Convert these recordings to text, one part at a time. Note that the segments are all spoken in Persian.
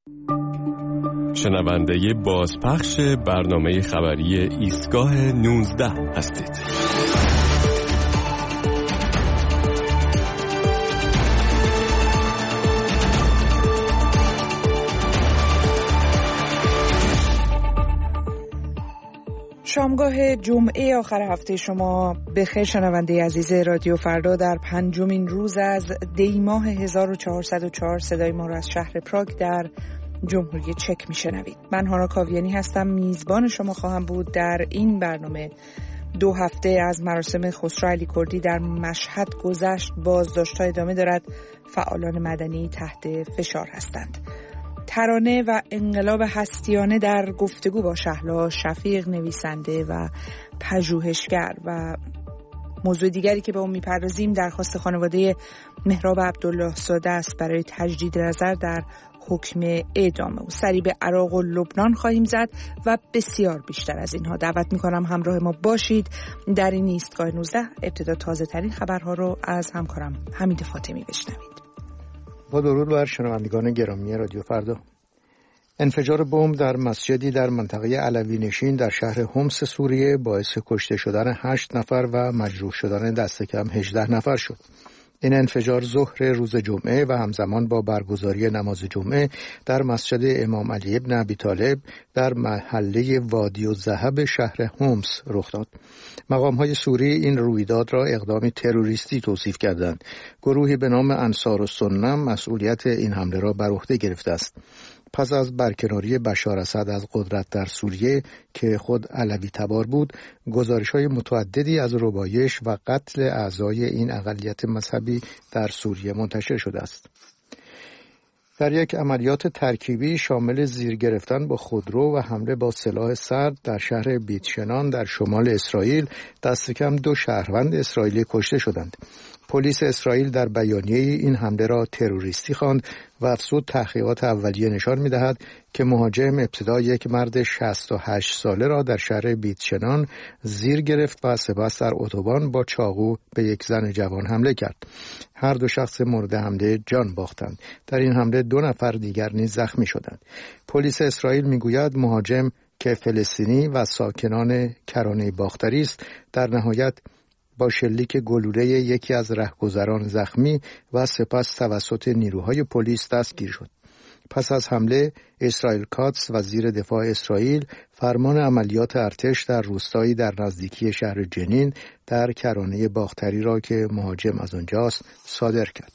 شنونده بازپخش برنامه خبری ایستگاه 19 هستید. شامگاه جمعه آخر هفته شما بخیر شنونده عزیز رادیو فردا. در 5مین روز از دی ماه 1404 صدای ما را از شهر پراگ در جمهوری چک میشنوید. من هانا کاویانی هستم، میزبان شما خواهم بود در این برنامه. 2 هفته از مراسم خسرو علی کردی در مشهد گذشت، بازداشت‌ها ادامه دارد، فعالان مدنی تحت فشار هستند. ترانه و انقلاب هستیانه در گفتگو با شهلا شفیق، نویسنده و پژوهشگر. و موضوع دیگری که به اون میپردازیم درخواست خانواده مهراب عبدالله زاده است برای تجدید نظر در حکم اعدام او. سری به عراق و لبنان خواهیم زد و بسیار بیشتر از اینها. دعوت میکنم همراه ما باشید در این ایستگاه 19. ابتدا تازه ترین خبرها رو از همکارم حمید فاطمی بشنوید. با درود بر شنوندگان گرامی رادیو فردا. انفجار بمب در مسجدی در منطقه علوی نشین در شهر حمص سوریه باعث کشته شدن 8 نفر و مجروح شدن دست کم 18 نفر شد. این انفجار ظهر روز جمعه و همزمان با برگزاری نماز جمعه در مسجد امام علی ابن ابی طالب در محله وادی الذهب شهر حمص رخ داد. مقام‌های سوری این رویداد را اقدامی تروریستی توصیف کردند. گروهی به نام انصارالسنه مسئولیت این حمله را بر عهده گرفته است. پس از برکناری بشار اسد از قدرت در سوریه که خود علوی تبار بود، گزارش‌های متعددی از ربایش و قتل اعضای این اقلیت مذهبی در سوریه منتشر شده است. در یک عملیات ترکیبی شامل زیر گرفتن با خودرو و حمله با سلاح سرد در شهر بیتشنان در شمال اسرائیل دست کم 2 شهروند اسرائیلی کشته شدند. پلیس اسرائیل در بیانیه این حمله را تروریستی خواند و افزود تحقیقات اولیه نشان می‌دهد که مهاجم ابتدا یک مرد 68 ساله را در شهر بیتشنان زیر گرفت و سپس در اتوبان با چاقو به یک زن جوان حمله کرد. هر 2 شخص مورد حمله جان باختند. در این حمله 2 نفر دیگر نیز زخمی شدند. پلیس اسرائیل می‌گوید مهاجم که فلسطینی و ساکنان کرانه باختری است در نهایت با شلیک گلوله یکی از رهگذران زخمی و سپس توسط نیروهای پلیس دستگیر شد. پس از حمله اسرائیل کاتس وزیر دفاع اسرائیل فرمان عملیات ارتش در روستایی در نزدیکی شهر جنین در کرانه باختری را که مهاجم از آنجاست صادر کرد.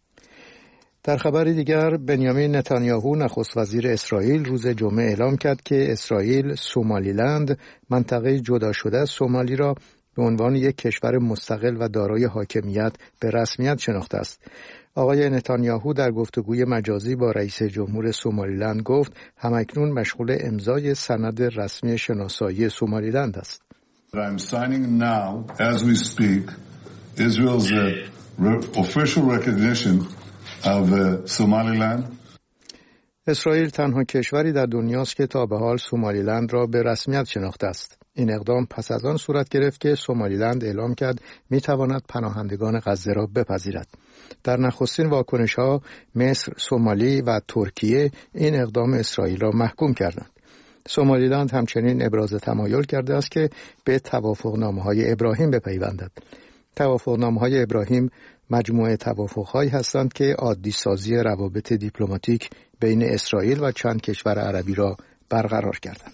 در خبر دیگر بنیامین نتانیاهو نخست وزیر اسرائیل روز جمعه اعلام کرد که اسرائیل سومالیلند منطقه جدا شده از سومالی را به عنوان یک کشور مستقل و دارای حاکمیت به رسمیت شناخته است. آقای نتانیاهو در گفتگوی مجازی با رئیس جمهور سومالیلند گفت همکنون مشغول امضای سند رسمی شناسایی سومالیلند است. I'm signing now as we speak Israel's official recognition of Somaliland. اسرائیل تنها کشوری در دنیاست که تا به حال سومالیلند را به رسمیت شناخته است. این اقدام پس از آن صورت گرفت که سومالیلند اعلام کرد می‌تواند پناهندگان غزه را بپذیرد. در نخستین واکنش‌ها مصر، سومالی و ترکیه این اقدام اسرائیل را محکوم کردند. سومالیلند همچنین ابراز تمایل کرده است که به توافقنامه‌های ابراهیم بپیوندد. توافقنامه‌های ابراهیم مجموعه توافق‌هایی هستند که عادی سازی روابط دیپلماتیک بین اسرائیل و چند کشور عربی را برقرار کردند.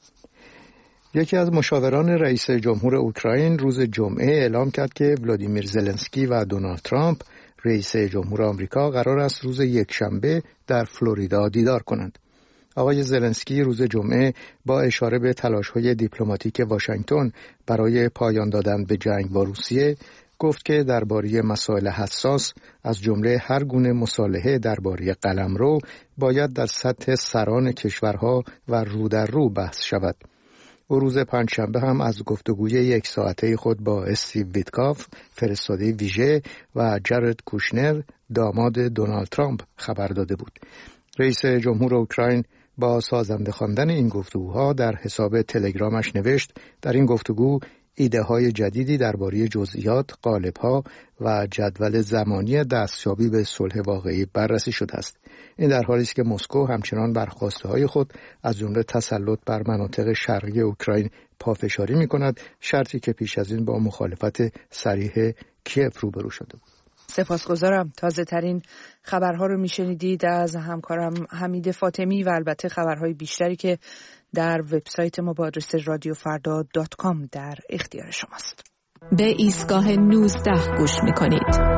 یکی از مشاوران رئیس جمهور اوکراین روز جمعه اعلام کرد که ولادیمیر زلنسکی و دونالد ترامپ رئیس جمهور آمریکا قرار است روز یکشنبه در فلوریدا دیدار کنند. آقای زلنسکی روز جمعه با اشاره به تلاش‌های دیپلماتیک واشنگتن برای پایان دادن به جنگ با روسیه گفت که درباره مسائل حساس از جمله هر گونه مصالحه درباره قلمرو باید در سطح سران کشورها و رو در رو بحث شود. او روز پنجشنبه هم از گفتگوی 1 ساعته خود با استیو ویتکاف فرستاده ویژه و جارد کوشنر داماد دونالد ترامپ خبر داده بود. رئیس جمهور اوکراین با سازنده خواندن این گفتگوها در حساب تلگرامش نوشت در این گفتگو ایده‌های جدیدی درباره جزئیات، قالب‌ها و جدول زمانی دستیابی به صلح واقعی بررسی شده است. این در حالی است که مسکو همچنان بر خواسته‌های خود از جمله تسلط بر مناطق شرقی اوکراین پافشاری می‌کند، شرطی که پیش از این با مخالفت صریح کیف روبرو شده بود. سپاسگزارم. تازه ترین خبرها رو میشنیدید از همکارم حمید فاطمی و البته خبرهای بیشتری که در وبسایت ما با آدرس radiofrda.com در اختیار شماست. به ایستگاه 19 گوش میکنید.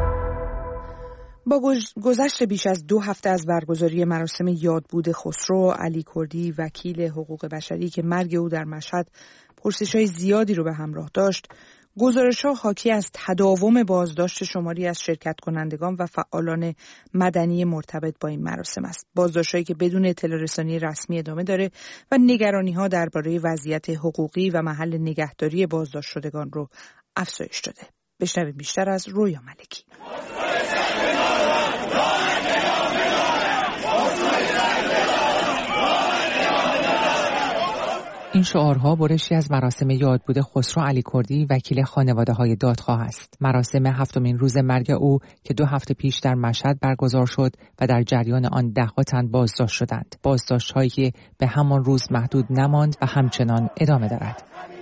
با گذشت بیش از 2 هفته از برگزاری مراسم یادبود خسرو، علی کردی وکیل حقوق بشری که مرگ او در مشهد پرسش‌های زیادی رو به همراه داشت، گزارش‌ها حاکی از تداوم بازداشت شماری از شرکت کنندگان و فعالان مدنی مرتبط با این مراسم است. بازداشت‌هایی که بدون اطلاع رسانی رسمی ادامه داره و نگرانی‌ها درباره وضعیت حقوقی و محل نگهداری بازداشت شدگان رو افزایش داده. بشنویم بیشتر از رویا ملکی. این شعارها برشی از مراسم یادبود خسرو علی کردی وکیل خانواده‌های دادخواه است. مراسم 7مین روز مرگ او که 2 هفته پیش در مشهد برگزار شد و در جریان آن ده‌ها تن بازداشت شدند. بازداشت‌هایی که به همان روز محدود نماند و همچنان ادامه دارد.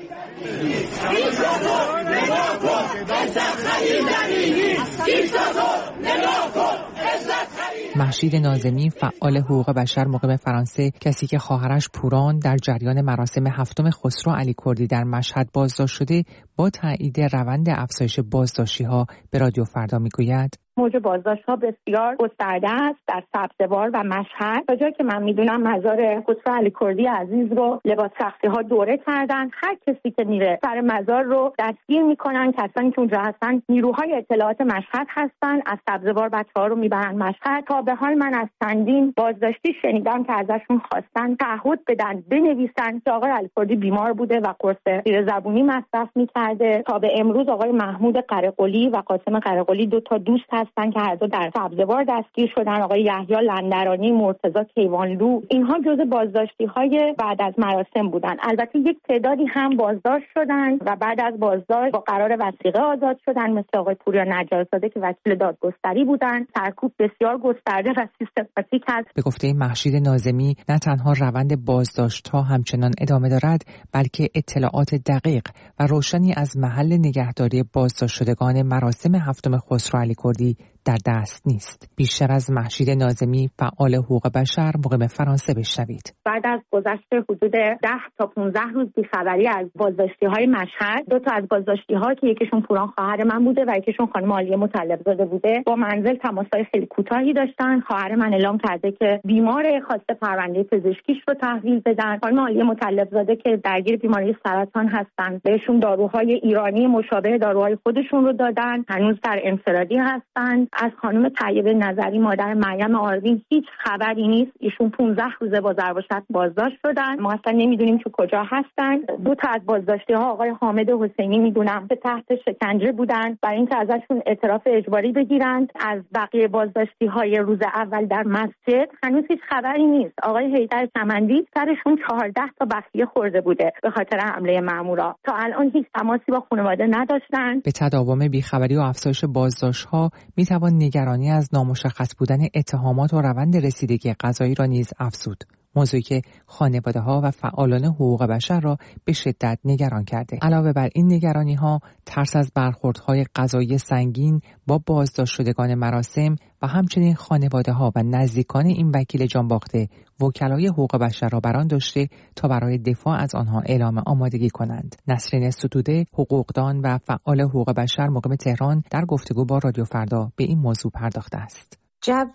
مهشید ناظمی فعال حقوق بشر مقیم فرانسه، کسی که خواهرش پوران در جریان مراسم 7 خسرو علی کردی در مشهد بازداشت شده، با تایید روند افزایش بازداشتی‌ها به رادیو فردا میگوید موج بازداشت‌ها بسیار گسترده است در سبزوار و مشهد. تا جایی که من میدونم مزار خسرو علی کردی عزیز رو لباس سختی‌ها دوره کردن. هر کسی که میره سر مزار رو دستگیر میکنن. کسانی که اونجا هستن نیروهای اطلاعات مشهد هستن، از سبزوار بچه‌ها رو میبرن مشهد. تا به حال من از چندین بازداشتی شنیدم که ازشون خواستن تعهد بدن، بنویسن که آقای علی کردی بیمار بوده و قرص زیر زبونی مصرف می‌کرده. تا به امروز آقای محمود قره‌قلی و قاسم قره‌قلی 2 تا دوست هستن که هر دو در سبزوار دستگیر شدن. آقای یحیی لندرانی، مرتضی کیوانلو، اینها جزء بازداشتی‌های بعد از مراسم بودن. البته یک تعدادی هم بازداشت شدن و بعد از بازداشت با قرار وثیقه آزاد شدن، مثل آقای پوریا نجارزاده که وکیل دادگستری بودن. سرکوب بسیار گسترده و سیستماتیک است. به گفته مهشید ناظمی، نه تنها روند بازداشت‌ها همچنان ادامه دارد، بلکه اطلاعات دقیق و روشنی از محل نگهداری بازداشت شدگان مراسم 7 خسرو علی کردی در دست نیست. بیشتر از مهشید ناظمی فعال حقوق بشر مقیم فرانسه بشنوید. بعد از گذشت حدود 10 تا 15 روز بی‌خبری از بازداشتی‌های مشهد، 2 تا از بازداشتی‌ها که یکیشون پوران خواهر من بوده و یکیشون خانم عالیه مطلب‌زاده بوده، با منزل تماس‌های خیلی کوتاهی داشتن. خواهر من اعلام کرده که بیمار، خواسته پرونده پزشکیش رو تحویل بدن. خانم عالیه مطلب‌زاده که درگیر بیماری سرطان هستن، بهشون داروهای ایرانی مشابه داروهای خودشون رو دادن، هنوز در انفرادی هستن. از خانم طیبه نظری مادر مریم آروین هیچ خبری نیست. ایشون 15 روزه با ضرب و شتم بازداشت شدن. ما اصلا نمیدونیم که کجا هستن. 2 تا از بازداشتی‌ها آقای حامد حسینی میدونم که تحت شکنجه بودن برای اینکه ازشون اعتراف اجباری بگیرند. از بقیه بازداشتی‌های روز اول در مسجد هنوز هیچ خبری نیست. آقای حیدر چمندی سرشون 14 تا بخیه خورده بوده به خاطر حمله مامورا. تا الان هیچ تماسی با خانواده نداشتن. به تداوم بیخبری و افزایش بازداشت‌ها میتوان نگرانی از نامشخص بودن اتهامات و روند رسیدگی قضایی را نیز افزود. موضوعی که خانواده‌ها و فعالان حقوق بشر را به شدت نگران کرده. علاوه بر این نگرانی‌ها، ترس از برخوردهای قضایی سنگین با بازداشت شدگان مراسم و همچنین خانواده‌ها و نزدیکان این وکیل جانباخته وکلای حقوق بشر را بران داشته تا برای دفاع از آنها اعلام آمادگی کنند. نسرین ستوده، حقوقدان و فعال حقوق بشر مقیم تهران، در گفتگو با رادیو فردا به این موضوع پرداخته است. جو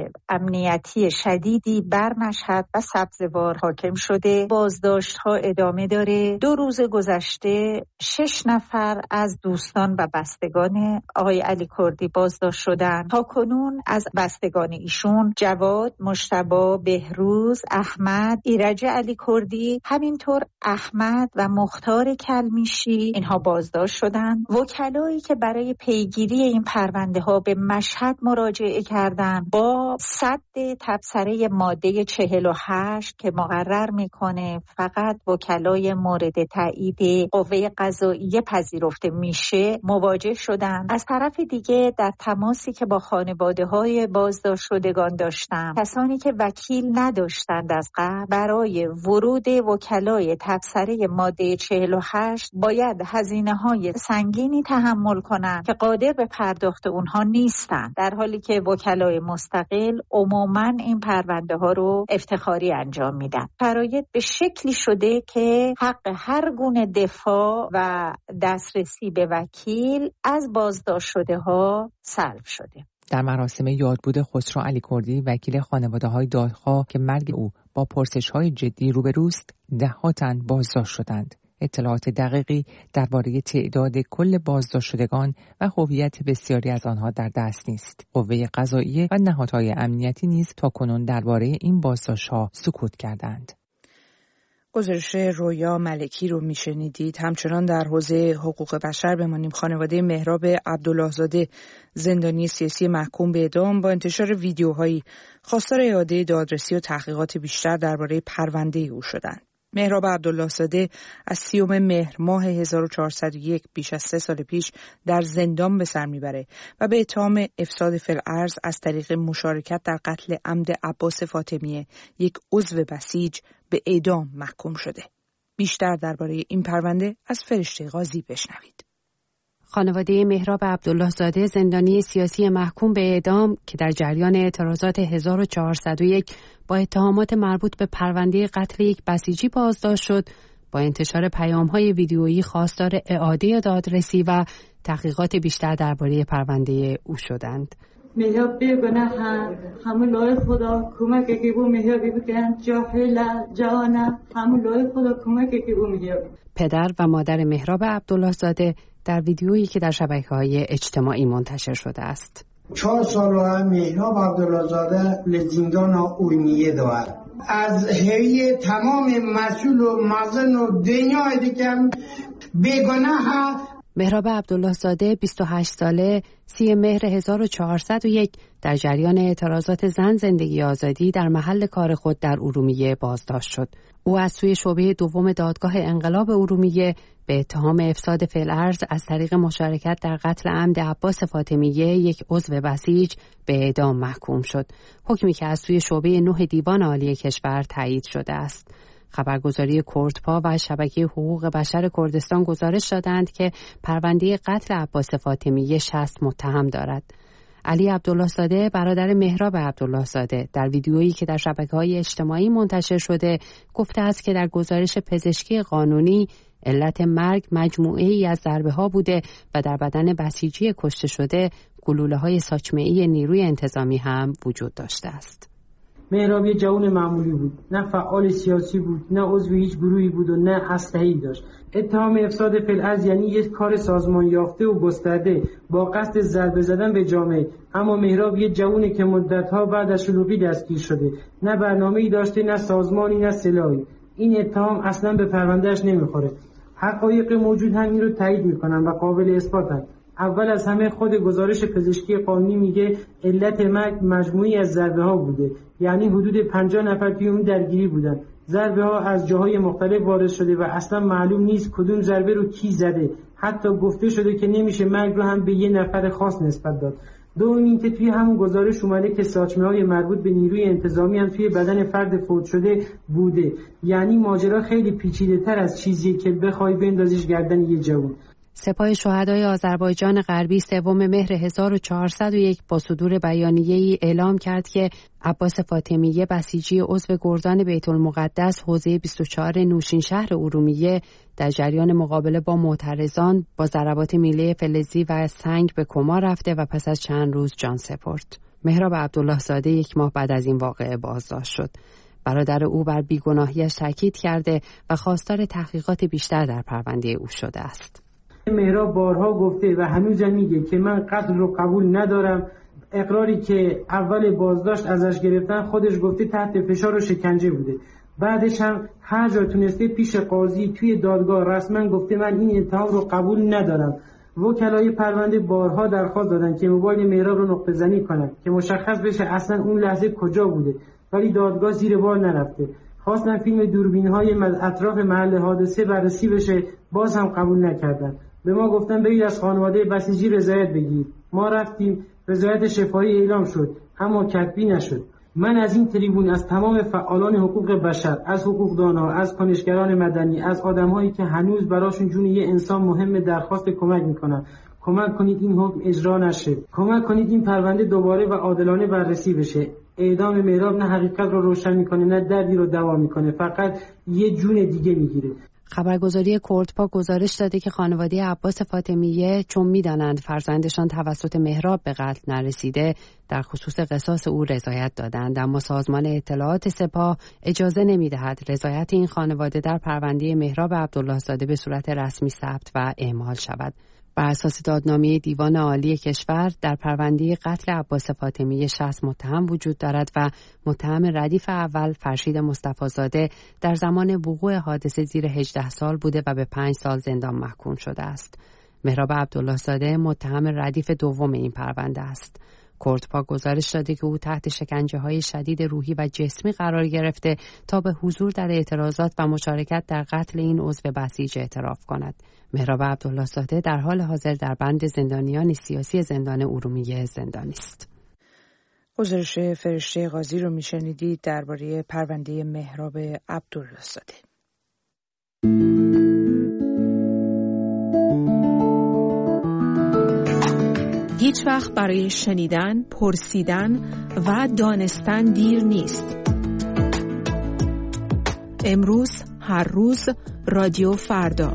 امنیتی شدیدی بر مشهد و سبزوار حاکم شده. بازداشت‌ها ادامه داره. 2 روز گذشته 6 نفر از دوستان و بستگان آقای علی کردی بازداشت شدند. تا کنون از بستگان ایشون جواد، مجتبی، بهروز، احمد، ایرج علی کردی، همینطور احمد و مختار کلمیشی اینها بازداشت شدند. وکلایی که برای پیگیری این پرونده ها به مشهد مراجعه کردند شدن با سد تبصره ماده 48 که مقرر میکنه فقط وکلای مورد تایید قوه قضاییه پذیرفته میشه مواجه شدن. از طرف دیگه در تماسی که با خانواده‌های بازداشت شدگان داشتم، کسانی که وکیل نداشتند از قبل برای ورود وکلای تبصره ماده 48 باید هزینه‌های سنگینی تحمل کنند که قادر به پرداخت اونها نیستند، در حالی که وکلای مستقل عموماً این پرونده ها رو افتخاری انجام میدن. شرایط به شکلی شده که حق هر گونه دفاع و دسترسی به وکیل از بازداشت شده ها سلب شده. در مراسم یادبود خسرو علیکردی وکیل خانواده‌های دادخواه که مرگ او با پرسش‌های جدی روبروست، ده‌ها تن بازداشت شدند. اطلاعات دقیقی درباره تعداد کل بازداشت شدگان و هویت بسیاری از آنها در دست نیست. قوه قضاییه و نهادهای امنیتی نیز تاکنون درباره این بازداشت‌ها سکوت کردند. گزارش رویا ملکی رو میشنیدید. همچنان در حوزه حقوق بشر بمانیم. خانواده مهراب عبدالله‌زاده زندانی سیاسی محکوم به اعدام با انتشار ویدیوهایی خواستار اعاده دادرسی و تحقیقات بیشتر درباره پرونده او شدند. مهراب عبدالله‌زاده از 30 مهر ماه 1401 بیش از 3 سال پیش در زندان به سر میبره و به اتهام افساد فی‌الارض از طریق مشارکت در قتل عمد عباس فاطمیه، یک عضو بسیج، به اعدام محکوم شده. بیشتر درباره این پرونده از فرشته قاضی بشنوید. خانواده مهراب عبدالله‌زاده زندانی سیاسی محکوم به اعدام که در جریان اعتراضات 1401 با اتهامات مربوط به پرونده قتل یک بسیجی بازداشت شد، با انتشار پیام‌های ویدیویی خواستار اعاده دادرسی و تحقیقات بیشتر درباره پرونده او شدند. مهراب بیگناه همون لای خدا کمک که بو مهراب بگن جاهل جانا همون لای خدا کمک که بو مهراب. پدر و مادر مهراب عبدالله‌زاده در ویدیویی که در شبکه‌های اجتماعی منتشر شده است. 4 سال مهراب عبدالله‌زاده لزندان ارومیه دارد. از هیئت تمام مسئول و مزن و دنیا دیگه بیگناه. مهراب عبدالله‌زاده 28 ساله 30 مهر 1401 در جریان اعتراضات زن زندگی آزادی در محل کار خود در ارومیه بازداشت شد. او از سوی شعبه دوم دادگاه انقلاب ارومیه به اتهام افساد فی‌الارض از طریق مشارکت در قتل عمد عباس فاطمیه، یک عضو بسیج، به اعدام محکوم شد. حکمی که از سوی شعبه 9 دیوان عالی کشور تایید شده است. خبرگزاری کردپا و شبکه حقوق بشر کردستان گزارش دادند که پرونده قتل عباس فاطمیه 60 متهم دارد. علی عبدالله‌زاده برادر مهراب عبدالله‌زاده در ویدیویی که در شبکه‌های اجتماعی منتشر شده گفته است که در گزارش پزشکی قانونی علت مرگ مجموعه‌ای از ضربه‌ها بوده و در بدن بسیجی کشته شده گلوله‌های ساچمه‌ای نیروی انتظامی هم وجود داشته است. مهراب یه جوان معمولی بود، نه فعال سیاسی بود، نه عضو هیچ گروهی بود و نه اسلحه‌ای داشت. اتهام افساد فی‌الارض یعنی یک کار سازمان یافته و گسترده با قصد ضربه زدن به جامعه. اما مهراب یه جوانی که مدت‌ها بعد از شلوغی دستگیر شده، نه برنامه‌ای داشته، نه سازمانی، نه سلاحی. این اتهام اصلا به پروندهش نمیخوره. حقایق موجود هم این رو تایید میکنن و قابل اثباتن. اول از همه خود گزارش پزشکی قانونی میگه علت مرگ مجموعی از ضربه ها بوده، یعنی حدود 50 نفر توی اون درگیری بودن. ضربه ها از جاهای مختلف وارد شده و اصلا معلوم نیست کدوم ضربه رو کی زده. حتی گفته شده که نمیشه مرگ رو هم به یه نفر خاص نسبت داد. دوم این که توی همون گزارش اومده که ساچمه‌های مربوط به نیروی انتظامی هم توی بدن فرد فوت شده بوده. یعنی ماجرا خیلی پیچیده‌تر از چیزیه که بخوای بندازیش گردن یه جوان. سپاه شهدای آذربایجان غربی 3 مهر 1401 با صدور بیانیه‌ای اعلام کرد که عباس فاطمیه بسیجی عضو گردان بیت المقدس حوزه 24 نوشین شهر ارومیه در جریان مقابله با معترضان با ضربات میله فلزی و سنگ به کما رفته و پس از چند روز جان سپرد. مهراب عبدالله‌زاده 1 ماه بعد از این واقعه بازداشت شد. برادر او بر بیگناهیش تاکید کرده و خواستار تحقیقات بیشتر در پرونده او شده است. مهراب بارها گفته و هنوزم میگه که من قتل رو قبول ندارم. اقراری که اول بازداشت ازش گرفتن خودش گفته تحت فشار و شکنجه بوده. بعدش هم هر جا تونسته پیش قاضی توی دادگاه رسما گفته من این اتهام رو قبول ندارم. وکلای پرونده بارها درخواست دادن که موبایل مهراب رو نقطه‌زنی کنند که مشخص بشه اصلا اون لحظه کجا بوده، ولی دادگاه زیر بار نرفته. خواستن فیلم دوربین‌های اطراف محل حادثه بررسی بشه، باز هم قبول نکردن. به ما گفتن برید از خانواده بسیجی رضایت بگیرید. ما رفتیم، رضایت شفاهی اعلام شد اما کتبی نشد. من از این تریبون از تمام فعالان حقوق بشر، از حقوقدان‌ها، از کنشگران مدنی، از آدم‌هایی که هنوز براشون جون یه انسان مهمه درخواست کمک میکنن، کمک کنید این حکم اجرا نشه، کمک کنید این پرونده دوباره و عادلانه بررسی بشه. اعدام مهراب نه حقیقت رو روشن میکنه نه دردی رو دوا میکنه، فقط یه جون دیگه میگیره. خبرگزاری کوردپا گزارش داده که خانواده عباس فاطمیه چون میدانند فرزندشان توسط مهراب به قتل نرسیده در خصوص قصاص او رضایت دادند، اما سازمان اطلاعات سپاه اجازه نمیدهد رضایت این خانواده در پرونده مهراب عبدالله زاده به صورت رسمی ثبت و اعمال شود. بر اساس دادنامه دیوان عالی کشور در پرونده قتل عباس فاطمیه 60 متهم وجود دارد و متهم ردیف اول فرشید مصطفی زاده در زمان وقوع حادثه زیر 18 سال بوده و به 5 سال زندان محکوم شده است. مهراب عبدالله زاده متهم ردیف دوم این پرونده است. کوردپا گزارش داده که او تحت شکنجه‌های شدید روحی و جسمی قرار گرفته تا به حضور در اعتراضات و مشارکت در قتل این عضو بسیج اعتراف کند. مهراب عبدالله زاده در حال حاضر در بند زندانیان سیاسی زندان ارومیه زندانی است. گزارش فرشته قاضی رو میشنیدید درباره پرونده مهراب عبدالله زاده. هیچ وقت برای شنیدن، پرسیدن و دانستن دیر نیست. امروز، هر روز، رادیو فردا.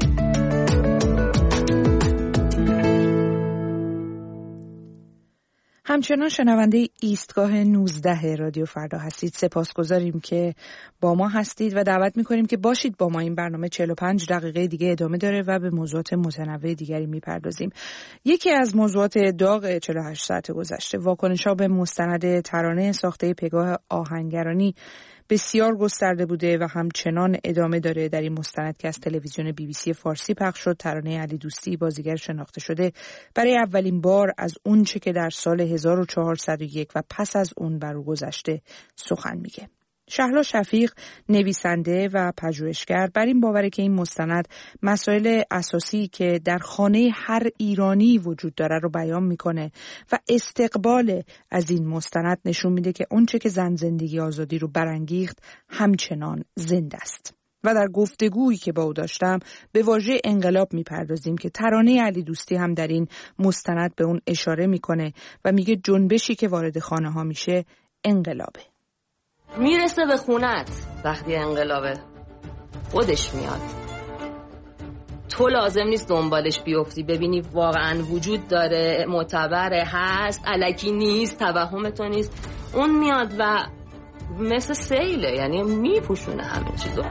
همچنان شنونده ایستگاه 19 رادیو فردا هستید. سپاسگزاریم که با ما هستید و دعوت می‌کنیم که باشید با ما. این برنامه 45 دقیقه دیگه ادامه داره و به موضوعات متنوع دیگری می‌پردازیم. یکی از موضوعات داغ 48 ساعت گذشته واکنش‌ها به مستند ترانه ساخته پگاه آهنگرانی بسیار گسترده بوده و همچنان ادامه داره. در این مستند که از تلویزیون BBC فارسی پخش شد، ترانه علی دوستی بازیگر شناخته شده برای اولین بار از اون چه که در سال 1401 و پس از اون بر او گذشته سخن میگه. شهلا شفیق نویسنده و پژوهشگر بر این باوره که این مستند مسائل اساسی که در خانه هر ایرانی وجود داره رو بیان میکنه و استقبال از این مستند نشون میده که اونچه که زن زندگی آزادی رو برانگیخت همچنان زنده است. و در گفتگویی که با او داشتم به واژه انقلاب میپردازیم که ترانه علی دوستی هم در این مستند به اون اشاره میکنه و میگه جنبشی که وارد خانه ها میشه انقلابه. میرسه به خونت وقتی انقلابه، خودش میاد. تو لازم نیست دنبالش بیفتی، ببینی واقعا وجود داره، معتبره، هست، الکی نیست، توهم تو نیست. اون میاد و مثل سیله، یعنی میپوشونه همه چیزو.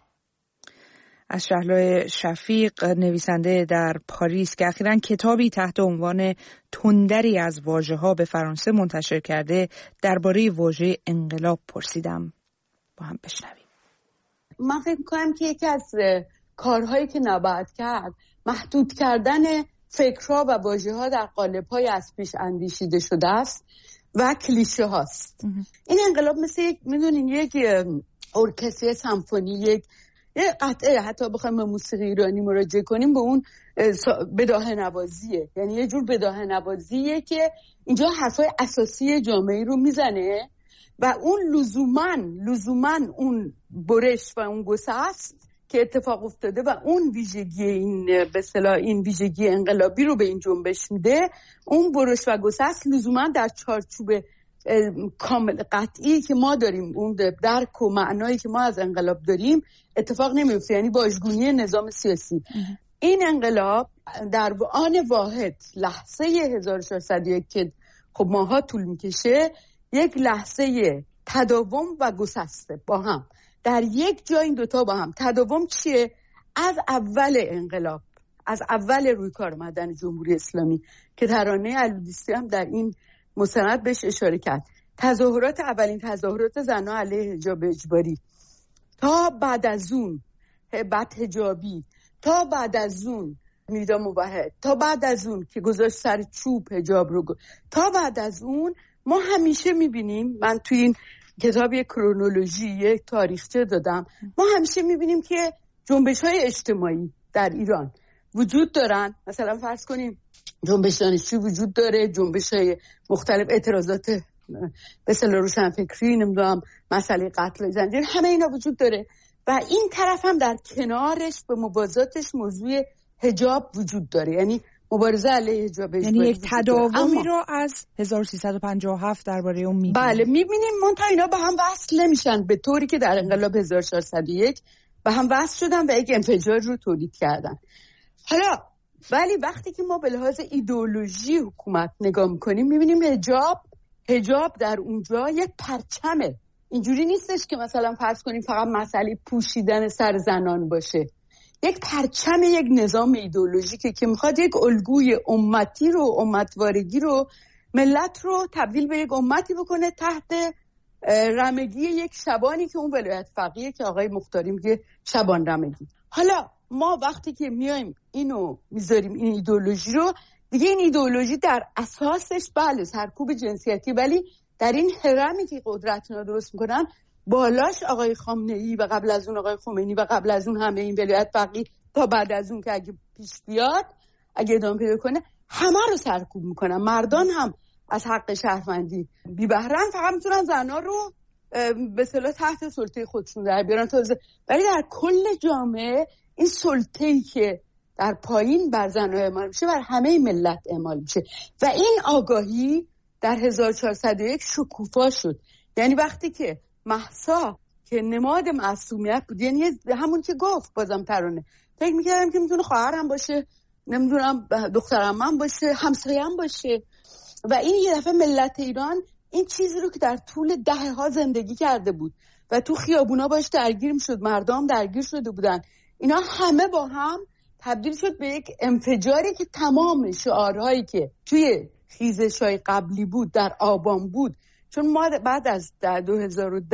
از شهلا شفیق نویسنده در پاریس که اخیراً کتابی تحت عنوان تندری از واژه‌ها به فرانسه منتشر کرده درباره واژه انقلاب پرسیدم. با هم بشنویم. من فکر می‌کنم که یکی از کارهایی که نباید کرد محدود کردن فکرها و واژه‌ها در قالب‌های از پیش اندیشیده شده است و کلیشه هاست. این انقلاب مثل یک ارکستر سمفونی، یه قطعه، حتی بخوایم به موسیقی ایرانی مراجعه کنیم به اون بداهه نوازیه، یعنی یه جور بداهه نوازیه که اینجا حرفای اساسی جامعه رو میزنه و اون لزوماً اون برش و اون گسست که اتفاق افتاده و اون ویژگی این به اصطلاح این ویژگی انقلابی رو به این جنبش میده. اون برش و گسست لزوماً در چارچوب کامل قطعی که ما داریم، اون درک و معنایی که ما از انقلاب داریم اتفاق نمیفته، یعنی واژگونی نظام سیاسی. این انقلاب در آن واحد لحظه 1401 که خب ماها طول میکشه، یک لحظه تداوم و گسسته با هم در یک جای. این دوتا با هم تداوم چیه؟ از اول انقلاب، از اول رویکار مدنی جمهوری اسلامی که ترانه علی دوستی هم در این مستند بهش اشاره کرد، اولین تظاهرات زنها علیه حجاب اجباری تا بعد از اون بعد حجابی، تا بعد از اون میدا موحد تا بعد از اون که گذاشت سر چوب حجاب رو تا بعد از اون ما همیشه میبینیم، من توی این کتاب یک کرونولوژی یک تاریخچه دادم، ما همیشه میبینیم که جنبش‌های اجتماعی در ایران وجود دارن. مثلا فرض کنیم جنبش دانشجو وجود داره، جنبش‌های مختلف، اعتراضات به اصطلاح روشنفکری، نمیدونم مسئله قتل زنجیر، همه اینا وجود داره و این طرف هم در کنارش به موازاتش موضوع حجاب وجود داره، یعنی مبارزه علیه حجاب. یعنی یک تداومی رو از 1357 درباره اون می‌بینیم. بله می‌بینیم، منتها اینا به هم وصل نمیشن به طوری که در انقلاب 1401 به هم وصل شدن و یک انفجار رو تولید کردن. حالا ولی وقتی که ما به لحاظ ایدئولوژی حکومت نگاه می‌کنیم می‌بینیم حجاب در اونجا یک پرچمه. اینجوری نیستش که مثلا فرض کنیم فقط مسئله پوشیدن سر زنان باشه. یک پرچم، یک نظام ایدئولوژیکه که میخواد یک الگوی امتی رو، امتوارگی رو، ملت رو تبدیل به یک امتی بکنه تحت رمگی یک شبانی که اون ولایت فقیه که آقای مختاری میگه شبان رمگی. حالا ما وقتی که میایم اینو میذاریم این ایدئولوژی رو، دیگه این ایدئولوژی در اساسش بله سرکوب جنسیتی، ولی در این هرمی که قدرت اینا درست میکنن بالاش آقای خامنه‌ای و قبل از اون آقای خمینی و قبل از اون همه این ولایت فقیه تا بعد از اون که اگه پیش بیاد، اگه ادامه پیدا کنه، همه رو سرکوب میکنن. مردان هم از حق شهروندی بی بهره‌ن، فقط میتونن زنا رو به اصطلاح تحت سلطه خودشون در بیارن تازه. ولی در کل جامعه این سلطه‌ای که در پایین بر زن‌ها اعمال میشه بر همه ملت اعمال میشه و این آگاهی در 1401 شکوفا شد. یعنی وقتی که مهسا که نماد معصومیت بود، یعنی همون که گفت بازم ترانه، فکر میکردم که میتونه خواهرم باشه، نمیدونم دخترم هم باشه، همسایم باشه و این یه دفعه ملت ایران این چیزی رو که در طول دهه‌ها زندگی کرده بود و تو خیابونا باش درگیر میشد، مردم درگیر شده بودن، اینا همه با هم تبدیل شد به یک انفجاری که تمام شعارهایی که توی خیزش‌های قبلی بود در آبان بود. چون ما بعد از 2010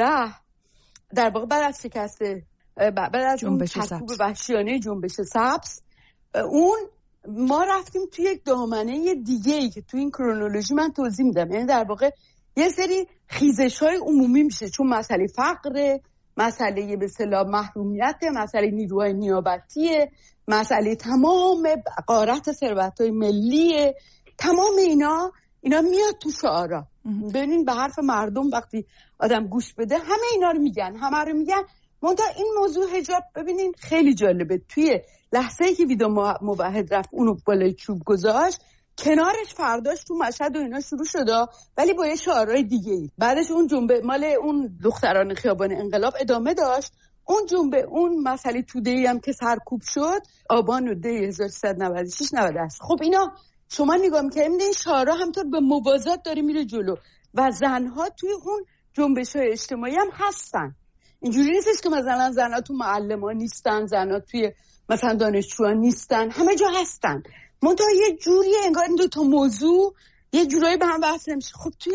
در واقع بعد از شکست، بعد از اون ترکوب وحشیانه جنبش سبز، اون ما رفتیم توی یک دامنه دیگه‌ای که توی این کرونولوژی من توضیح میدم. یعنی در واقع یه سری خیزش‌های عمومی میشه، چون مسئله فقر، مسئله به اصطلاح محرومیت، مسئله نیروهای نیابتی، مسئله تمام غارت ثروت‌های ملی، تمام اینا میاد تو شعارا. ببینین به حرف مردم وقتی آدم گوش بده همه اینا رو میگن، همه رو میگن. منتها این موضوع حجاب ببینین خیلی جالبه، توی لحظه‌ای که ویدا موحد رفت اونو بالای چوب گذاشت، کنارش فرداش تو مشهد و اینا شروع شده، ولی با یه شعارهای دیگه‌ای. بعدش اون جنبه مال اون دختران خیابان انقلاب ادامه داشت. اون جنبه، اون مسئله توده‌ای هم که سرکوب شد آبان و دی 1396 98. خب اینا شما نگاه می‌کنید این شعارها همطور به موازات داره میره جلو و زنها توی اون جنبش‌های اجتماعی هم هستن. اینجوری نیستش که مثلا زنها تو معلم‌ها نیستن، زنها توی مثلا دانشجوها نیستن، همه جا هستن. منتها یه جوری انگار این دو تا موضوع یه جورایی به هم وصل نمیشه. خب توی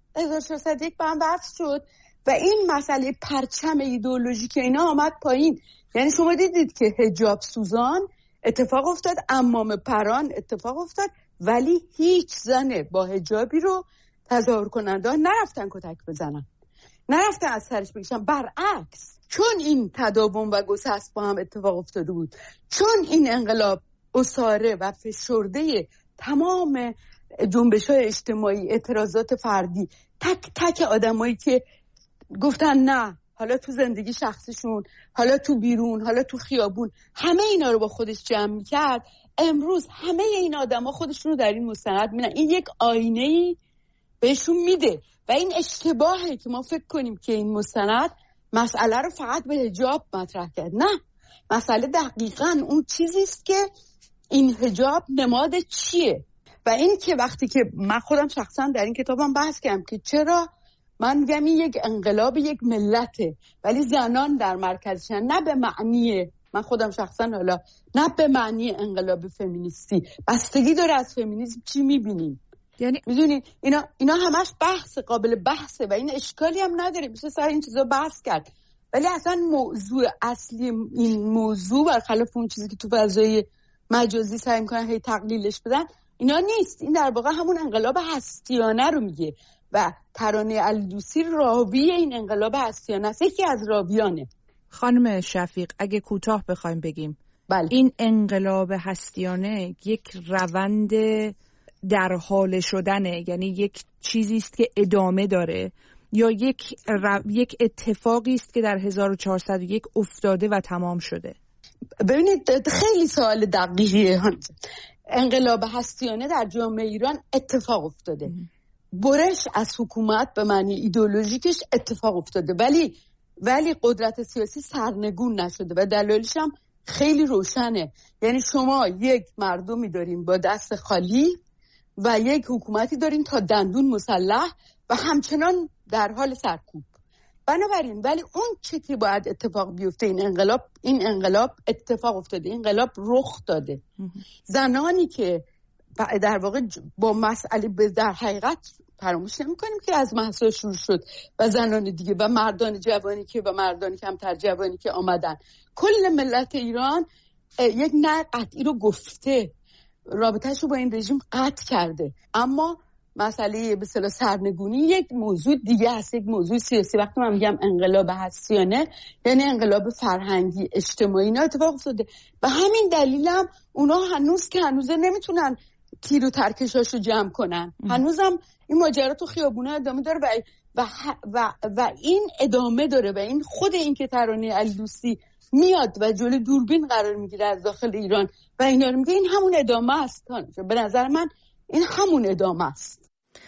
1401 به هم وصل شد و این مسئله پرچم ایدئولوژیک اینا آمد پایین. یعنی شما دیدید که حجاب سوزان اتفاق افتاد، عمامه پران اتفاق افتاد، ولی هیچ زن با حجابی رو تظاهر کننده نرفتن کتک بزنن، نرفتن از سرش بکشن. برعکس، چون این تداوم و گسست با هم اتفاق افتاده بود، چون این انقلاب اساره و فشرده تمام جنبش‌های اجتماعی، اعتراضات فردی، تک تک آدمایی که گفتن نه، حالا تو زندگی شخصیشون، حالا تو بیرون، حالا تو خیابون، همه اینا رو با خودش جمع می‌کرد. امروز همه این آدما خودشون رو در این مستند می‌بینن. این یک آینه‌ای بهشون میده و این اشتباهه که ما فکر کنیم که این مستند مسئله رو فقط به حجاب مطرح کرد. نه، مسئله دقیقاً اون چیزی است که این حجاب نماد چیه و این که وقتی که من خودم شخصا در این کتابم بحث کردم که چرا من میگم این یک انقلاب یک ملته ولی زنان در مرکزشن، نه به معنی من خودم شخصا حالا نه به معنی انقلاب فمینیستی، بستگی داره از فمینیسم چی میبینیم. یعنی میدونی اینا همش بحث قابل بحثه و این اشکالی هم نداره، میشه سر این چیزا بحث کرد، ولی اصلا موضوع اصلی این موضوع برخلاف اون چیزی که تو فضای مجازی سعی میکنن هی تقلیلش بدن، اینا نیست. این در واقع همون انقلاب هستیانه رو میگه و ترانه علی دوستی راوی این انقلاب هستیانه است، یکی از راویانه. خانم شفیق اگه کوتاه بخوایم بگیم، بله. این انقلاب هستیانه یک روند در حال شدنه، یعنی یک چیزی است که ادامه داره، یا یک اتفاقی است که در 1401 افتاده و تمام شده؟ ببینید خیلی سوال دقیقیه. انقلاب هستیانه در جامعه ایران اتفاق افتاده، برش از حکومت به معنی ایدئولوژیکش اتفاق افتاده، ولی قدرت سیاسی سرنگون نشده و دلایلش هم خیلی روشنه. یعنی شما یک مردمی دارین با دست خالی و یک حکومتی دارین تا دندون مسلح و همچنان در حال سرکوب. بنابراین ولی اون چه که باید اتفاق بیفته، این انقلاب اتفاق افتاده، این انقلاب رخ داده. زنانی که در واقع با مسئله در حقیقت فراموش نمی‌کنیم که از مهسا شروع شد و زنان دیگه و مردان جوانی که و مردان کمتر جوانی که آمدن، کل ملت ایران یک نه قطعی رو گفته، رابطه‌اش رو با این رژیم قطع کرده. اما مسئله به اصطلاح سرنگونی یک موضوع دیگه هست، یک موضوع سیاسی. وقتی من میگم انقلاب هستیانه یعنی انقلاب فرهنگی اجتماعی نه اتفاق افتاده. به همین دلیل هم اونا هنوزه نمیتونن تیر و ترکشاشو جمع کنن، هنوزم این ماجرا تو خیابونا ادامه داره و این ادامه داره و این خود این که ترانه علی دوستی میاد و جلوی دوربین قرار میگیره از داخل ایران و اینا رو میگه، این همون ادامه است. به نظر من این همون ادامه است.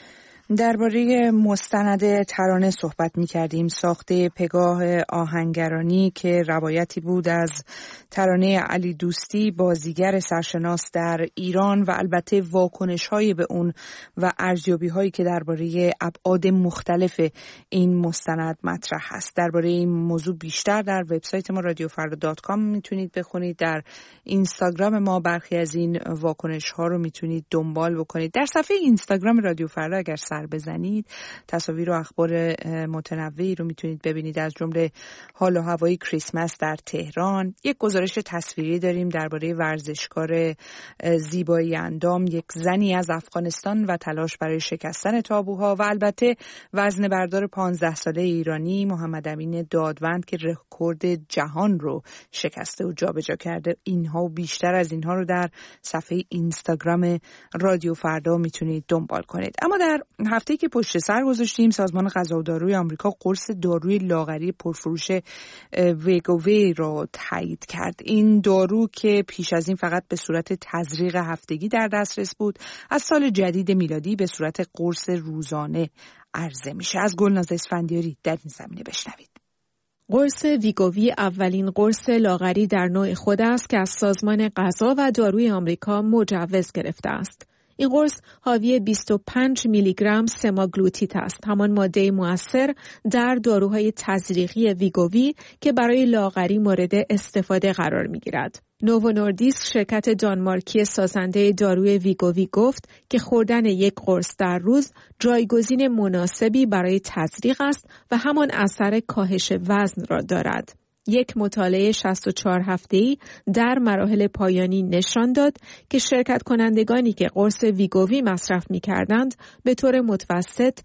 درباره مستند ترانه صحبت می‌کردیم، ساخته پگاه آهنگرانی که روایتی بود از ترانه علی دوستی، بازیگر سرشناس در ایران، و البته واکنش‌های به اون و ارزیابی‌هایی که درباره ابعاد مختلف این مستند مطرح هست. درباره این موضوع بیشتر در وبسایت ما رادیوفردا.com میتونید بخونید. در اینستاگرام ما برخی از این واکنش‌ها رو میتونید دنبال بکنید. در صفحه اینستاگرام رادیو فردا اگر سر بزنید تصاویر و اخبار متنوعی رو میتونید ببینید، از جمله حال و هوای کریسمس در تهران. یک گزارش تصویری داریم درباره ورزشکار زیبایی اندام، یک زنی از افغانستان و تلاش برای شکستن تابوها، و البته وزنه بردار 15 ساله ایرانی محمد امین دادوند که رکورد جهان رو شکسته و جابجا کرده. اینها و بیشتر از اینها رو در صفحه اینستاگرام رادیو فردا میتونید دنبال کنید. اما در هفته‌ای که پشت سر گذاشتیم، سازمان غذا و داروی آمریکا قرص داروی لاغری پرفروش ویگووی را تایید کرد. این دارو که پیش از این فقط به صورت تزریق هفتگی در دسترس بود، از سال جدید میلادی به صورت قرص روزانه عرضه میشه. از گلناز اسفندیاری در این زمینه بشنوید. قرص ویگووی اولین قرص لاغری در نوع خود است که از سازمان غذا و داروی آمریکا مجوز گرفته است. این قرص حاوی 25 میلی گرم سماگلوتیت است، همان ماده مؤثر در داروهای تزریقی ویگووی که برای لاغری مورد استفاده قرار می‌گیرد. نوو نوردیسک، شرکت دانمارکی سازنده داروی ویگووی، گفت که خوردن یک قرص در روز جایگزین مناسبی برای تزریق است و همان اثر کاهش وزن را دارد. یک مطالعه 64 هفته‌ای در مراحل پایانی نشان داد که شرکت کنندگانی که قرص ویگووی مصرف می‌کردند به طور متوسط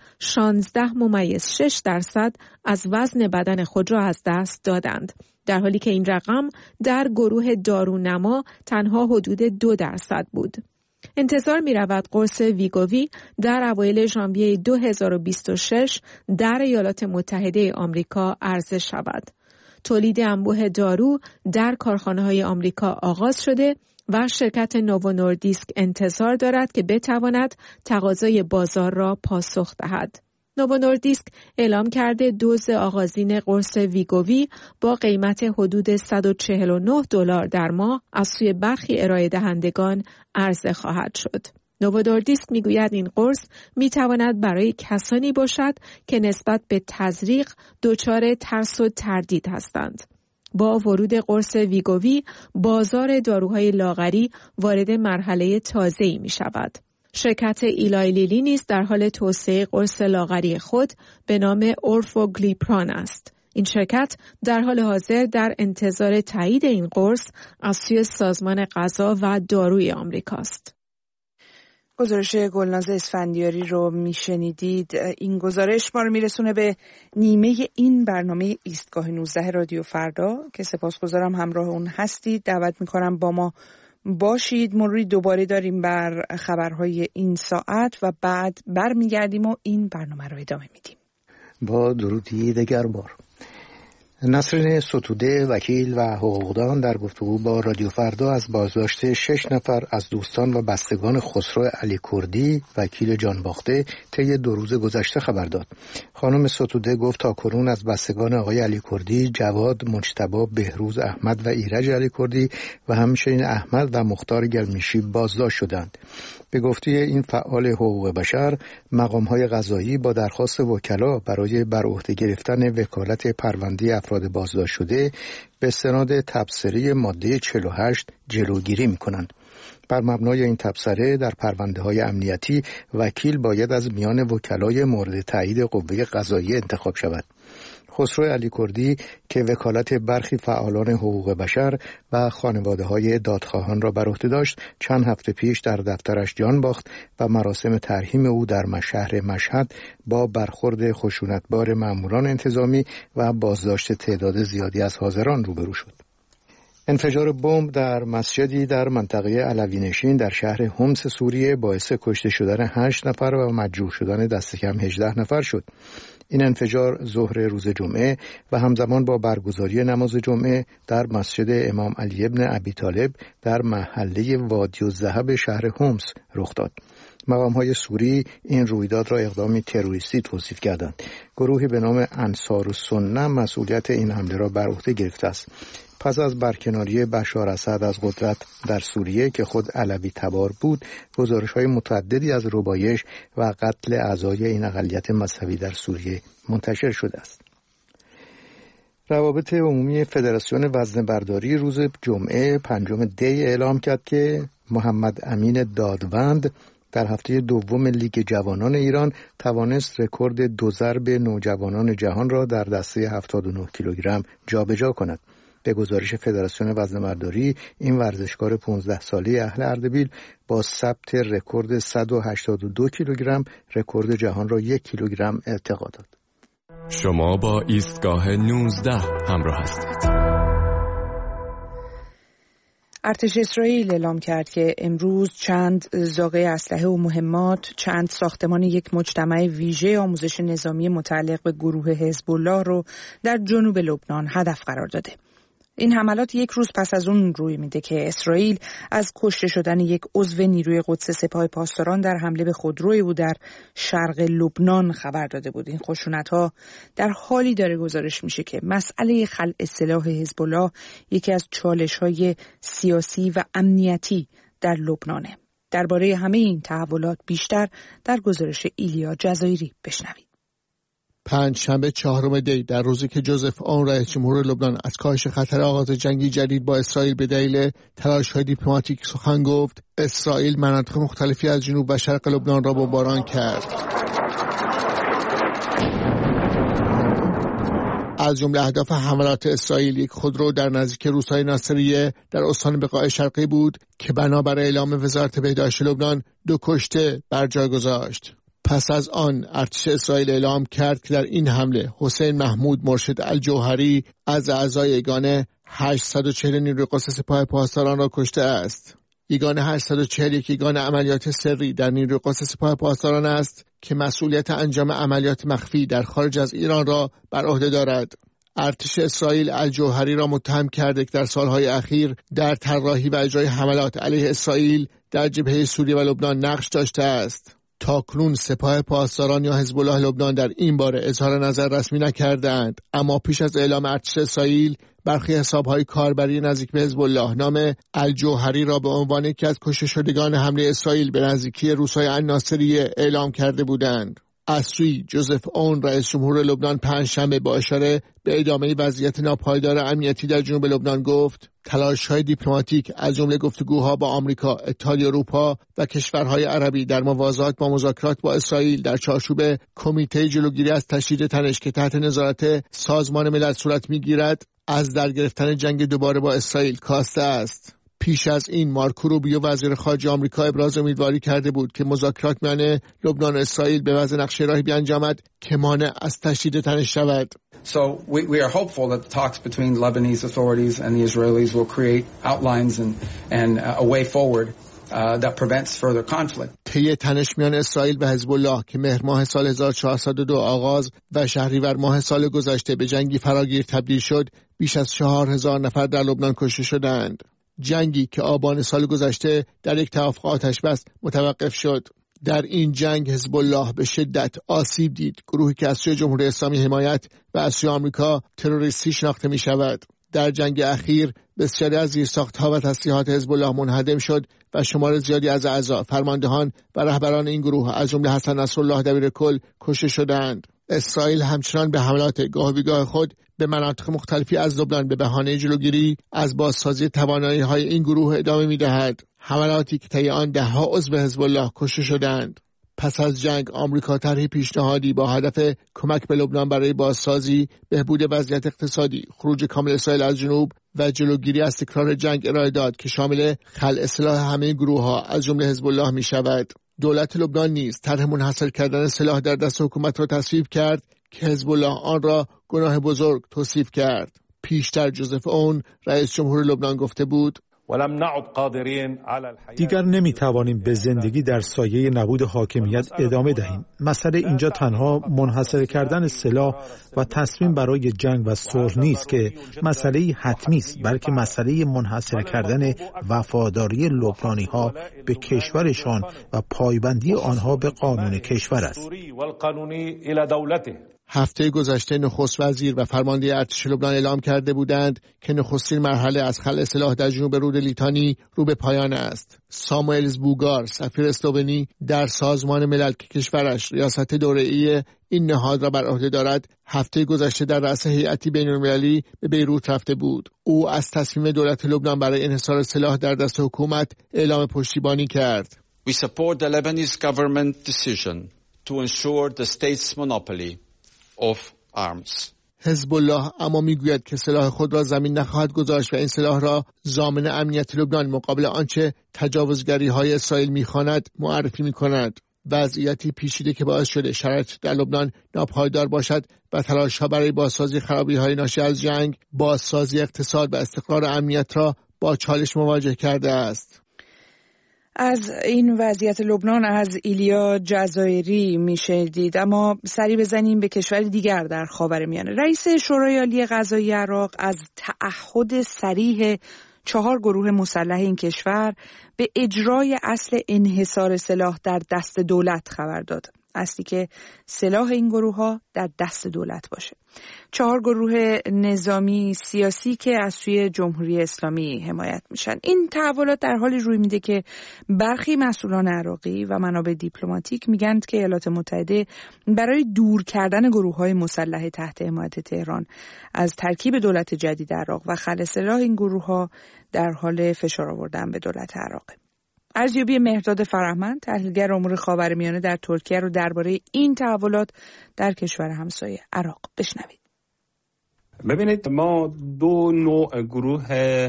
16.6% از وزن بدن خود را از دست دادند، در حالی که این رقم در گروه دارونما تنها حدود 2% بود. انتظار می رود قرص ویگووی در اوایل ژانویه 2026 در ایالات متحده آمریکا عرضه شود. تولید انبوه دارو در کارخانه‌های آمریکا آغاز شده و شرکت نوو نوردیسک انتظار دارد که بتواند تقاضای بازار را پاسخ دهد. نوو نوردیسک اعلام کرده دوز آغازین قرص ویگووی با قیمت حدود $149 در ماه از سوی برخی ارائه دهندگان عرضه خواهد شد. نوو نوردیسک میگوید این قرص میتواند برای کسانی باشد که نسبت به تزریق دچار ترس و تردید هستند. با ورود قرص ویگووی، بازار داروهای لاغری وارد مرحله تازه‌ای می شود. شرکت ایلای لیلی نیز در حال توسعه قرص لاغری خود به نام اورفوگلیپران است. این شرکت در حال حاضر در انتظار تایید این قرص از سوی سازمان غذا و داروی آمریکاست. گزارش گلناز اسفندیاری رو میشنیدید. این گزارش ما رو میرسونه به نیمه این برنامه ایستگاه 19 رادیو فردا که سپاسگزارم همراه اون هستید. دعوت میکنم با ما باشید. مروری دوباره داریم بر خبرهای این ساعت و بعد برمیگردیم و این برنامه رو ادامه میدیم. با درودی دگر بار. نسرین ستوده وکیل و حقوقدان در گفتگو با رادیو فردا از بازداشت 6 نفر از دوستان و بستگان خسرو علی کردی وکیل جانباخته طی 2 روز گذشته خبر داد. خانم ستوده گفت تاکنون از بستگان آقای علی کردی جواد، مجتبی، بهروز احمد و ایرج علی کردی و همچنین احمد و مختار گلمیشی بازداشت شدند. به گفته این فعال حقوق بشر، مقام‌های قضایی با درخواست وکلا برای بر عهده گرفتن وکالت پرونده افراد بازداشت شده به استناد تبصره ماده 48 جلوگیری می‌کنند. بر مبنای این تبصره در پرونده‌های امنیتی وکیل باید از میان وکلای مورد تایید قوه قضاییه انتخاب شود. خسرو علی کردی که وکالت برخی فعالان حقوق بشر و خانواده‌های دادخواهان را بر عهده داشت، چند هفته پیش در دفترش جان باخت و مراسم ترحیم او در شهر مشهد با برخورد خشونتبار ماموران انتظامی و بازداشت تعداد زیادی از حاضران روبرو شد. انفجار بمب در مسجدی در منطقه علوی‌نشین در شهر حمص سوریه باعث کشته شدن 8 نفر و مجروح شدن دست کم 18 نفر شد. این انفجار ظهر روز جمعه و همزمان با برگزاری نماز جمعه در مسجد امام علی ابن ابی طالب در محله وادی الذهب شهر حمص رخ داد. مقام‌های سوری این رویداد را اقدامی تروریستی توصیف کردند. گروهی به نام انصارالسنه مسئولیت این حمله را بر عهده گرفته است. پس از برکناری بشار اسد از قدرت در سوریه که خود علوی تبار بود، گزارش‌های متعددی از ربایش و قتل اعضای این اقلیت مذهبی در سوریه منتشر شده است. روابط عمومی فدراسیون وزنه‌برداری روز جمعه 5 دی اعلام کرد که محمد امین دادوند در هفته دوم لیگ جوانان ایران توانست رکورد 2 ضرب نوجوانان جهان را در دسته 79 کیلوگرم جابجا کند. به گزارش فدراسیون وزنه‌برداری، این ورزشکار 15 ساله اهل اردبیل با ثبت رکورد 182 کیلوگرم رکورد جهان را 1 کیلوگرم ارتقا داد. شما با ایستگاه 19 همراه هستید. ارتش اسرائیل اعلام کرد که امروز چند زاغه اسلحه و مهمات، چند ساختمان یک مجتمع ویژه آموزش نظامی متعلق به گروه حزب الله رو در جنوب لبنان هدف قرار داده. این حملات یک روز پس از اون روی میده که اسرائیل از کشته شدن یک عضو نیروی قدس سپاه پاسداران در حمله به خودروی او در شرق لبنان خبر داده بود. این خشونت‌ها در حالی داره گزارش میشه که مسئله خلع سلاح حزب الله یکی از چالش‌های سیاسی و امنیتی در لبنانه. درباره همه این تحولات بیشتر در گزارش ایلیا جزایری بشنوید. پنجشنبه 4 دی در روزی که جوزف آن رئیس جمهور لبنان از کاهش خطر آغاز جنگی جدید با اسرائیل به دلیل تلاش‌های دیپلماتیک سخن گفت، اسرائیل مناطق مختلفی از جنوب و شرق لبنان را بمباران کرد. از جمله اهداف حملات اسرائیل یک خودرو در نزدیک روستای ناصریه در استان بقاع شرقی بود که بنابر اعلام وزارت بهداشت لبنان 2 کشته بر جای گذاشت. پس از آن ارتش اسرائیل اعلام کرد که در این حمله حسین محمود مرشد الجوهری از اعضای یگان 840 نیروی قدس سپاه پاسداران را کشته است. یگان 840 یک یگان عملیات سری در نیروی قدس سپاه پاسداران است که مسئولیت انجام عملیات مخفی در خارج از ایران را بر عهده دارد. ارتش اسرائیل الجوهری را متهم کرده که در سالهای اخیر در طراحی و اجرای حملات علیه اسرائیل در جبهه سوریه و لبنان نقش داشته است. تاکنون سپاه پاسداران یا حزب الله لبنان در این باره اظهار نظر رسمی نکردند، اما پیش از اعلام ارتش اسرائیل برخی حساب‌های کاربری نزدیک به حزب الله نام الجوهری را به عنوان یکی از کشته شدگان حمله اسرائیل به نزدیکی روستای الناصریه اعلام کرده بودند. از سوی جوزف اون رئیس جمهور لبنان پنجشنبه با اشاره به ادامه وضعیت ناپایدار امنیتی در جنوب لبنان گفت تلاش‌های دیپلماتیک از جمله گفتگوها با آمریکا، اتحادیه اروپا و کشورهای عربی در موازات با مذاکرات با اسرائیل در چارچوب کمیته جلوگیری از تشدید تنش که تحت نظارت سازمان ملل صورت می‌گیرد از در گرفتن جنگ دوباره با اسرائیل کاسته است. پیش از این مارکو روبیو وزیر خارجه آمریکا ابراز امیدواری کرده بود که مذاکرات میان لبنان و اسرائیل به وضع نقشه راهی بیانجامد که مانع از تشدید تنش شود. So we are hopeful that the talks between Lebanese authorities and the Israelis will create outlines and a way forward that prevents further conflict. طی تنش میان اسرائیل و حزب الله که مهر ماه سال 1402 آغاز و شهریور ماه سال گذشته به جنگی فراگیر تبدیل شد، بیش از 4000 نفر در لبنان کشته شدند. جنگی که آبان سال گذشته در یک توافق آتش بس متوقف شد. در این جنگ حزب الله به شدت آسیب دید. گروهی که از سوی جمهوری اسلامی حمایت و از سوی آمریکا تروریستی شناخته می شود. در جنگ اخیر بسیاری از زیرساخت‌ها و تسلیحات حزب الله منهدم شد و شمار زیادی از اعضا، فرماندهان و رهبران این گروه از جمله حسن نصرالله دبیرکل کشته شدند. اسرائیل همچنان به حملات گاه بیگاه خود به مناطق مختلفی از لبنان به بهانه جلوگیری از بازسازی توانایی‌های این گروه ادامه می‌دهد. حملاتی که طی آن ده‌ها عضو حزب الله کشته شدند. پس از جنگ آمریکا طرحی پیشنهادی با هدف کمک به لبنان برای بازسازی، بهبود وضعیت اقتصادی، خروج کامل اسرائیل از جنوب و جلوگیری از تکرار جنگ ارائه داد که شامل خلع سلاح همه گروه‌ها از جمله حزب الله می‌شود. دولت لبنان نیز طرح منحصر کردن سلاح در دست حکومت را تصویب کرد که حزب الله آن را گناه بزرگ توصیف کرد. پیشتر جوزف اون رئیس جمهور لبنان گفته بود دیگر نمیتوانیم به زندگی در سایه نبود حاکمیت ادامه دهیم. مسئله اینجا تنها منحصر کردن سلاح و تصمیم برای جنگ و صلح نیست که مسئله حتمی است، بلکه مسئله منحصر کردن وفاداری لبنانی‌ها به کشورشان و پایبندی آنها به قانون کشور است. هفته گذشته نخست وزیر و فرمانده ارتش لبنان اعلام کرده بودند که نخستین مرحله از خلع سلاح در جنوب رود لیتانی رو به پایان است. ساموئل بوگار سفیر اسلوونی در سازمان ملل که کشورش ریاست دوره‌ای این نهاد را بر عهده دارد، هفته گذشته در رأس هیئتی بین‌المللی به بیروت رفته بود. او از تصمیم دولت لبنان برای انحصار سلاح در دست حکومت اعلام پشتیبانی کرد. We support the Lebanese government decision to ensure the state's monopoly of arms. حزب الله اما میگوید که سلاح خود را زمین نخواهد گذاشت و این سلاح را ضامن امنیت لبنان مقابل آنچه تجاوزگری‌های اسرائیل می‌خواند معرفی می‌کند. وضعیتی پیچیده که باعث شده شرایط در لبنان ناپایدار باشد و تلاش‌ها برای بازسازی خرابی‌های ناشی از جنگ، بازسازی اقتصاد و استقرار امنیت را با چالش مواجه کرده است. از این وضعیت لبنان از ایلیا جزایری میشه دید. اما سری بزنیم به کشور دیگر در خاورمیانه. رئیس شورای عالی قضایی عراق از تعهد صریح 4 گروه مسلح این کشور به اجرای اصل انحصار سلاح در دست دولت خبر داد. اصلی که سلاح این گروه ها در دست دولت باشه. 4 گروه نظامی سیاسی که از سوی جمهوری اسلامی حمایت میشن. این تحولات در حالی روی میده که برخی مسئولان عراقی و منابع دیپلماتیک میگن که ایالات متحده برای دور کردن گروه های مسلح تحت حمایت تهران از ترکیب دولت جدید عراق و خلع سلاح این گروه ها در حال فشار آوردن به دولت عراق. ارزیابی مهرداد فرهمند، تحلیلگر امور خاورمیانه در ترکیه رو درباره این تحولات در کشور همسایه عراق بشنوید. ببینید، ما 2 نوع گروه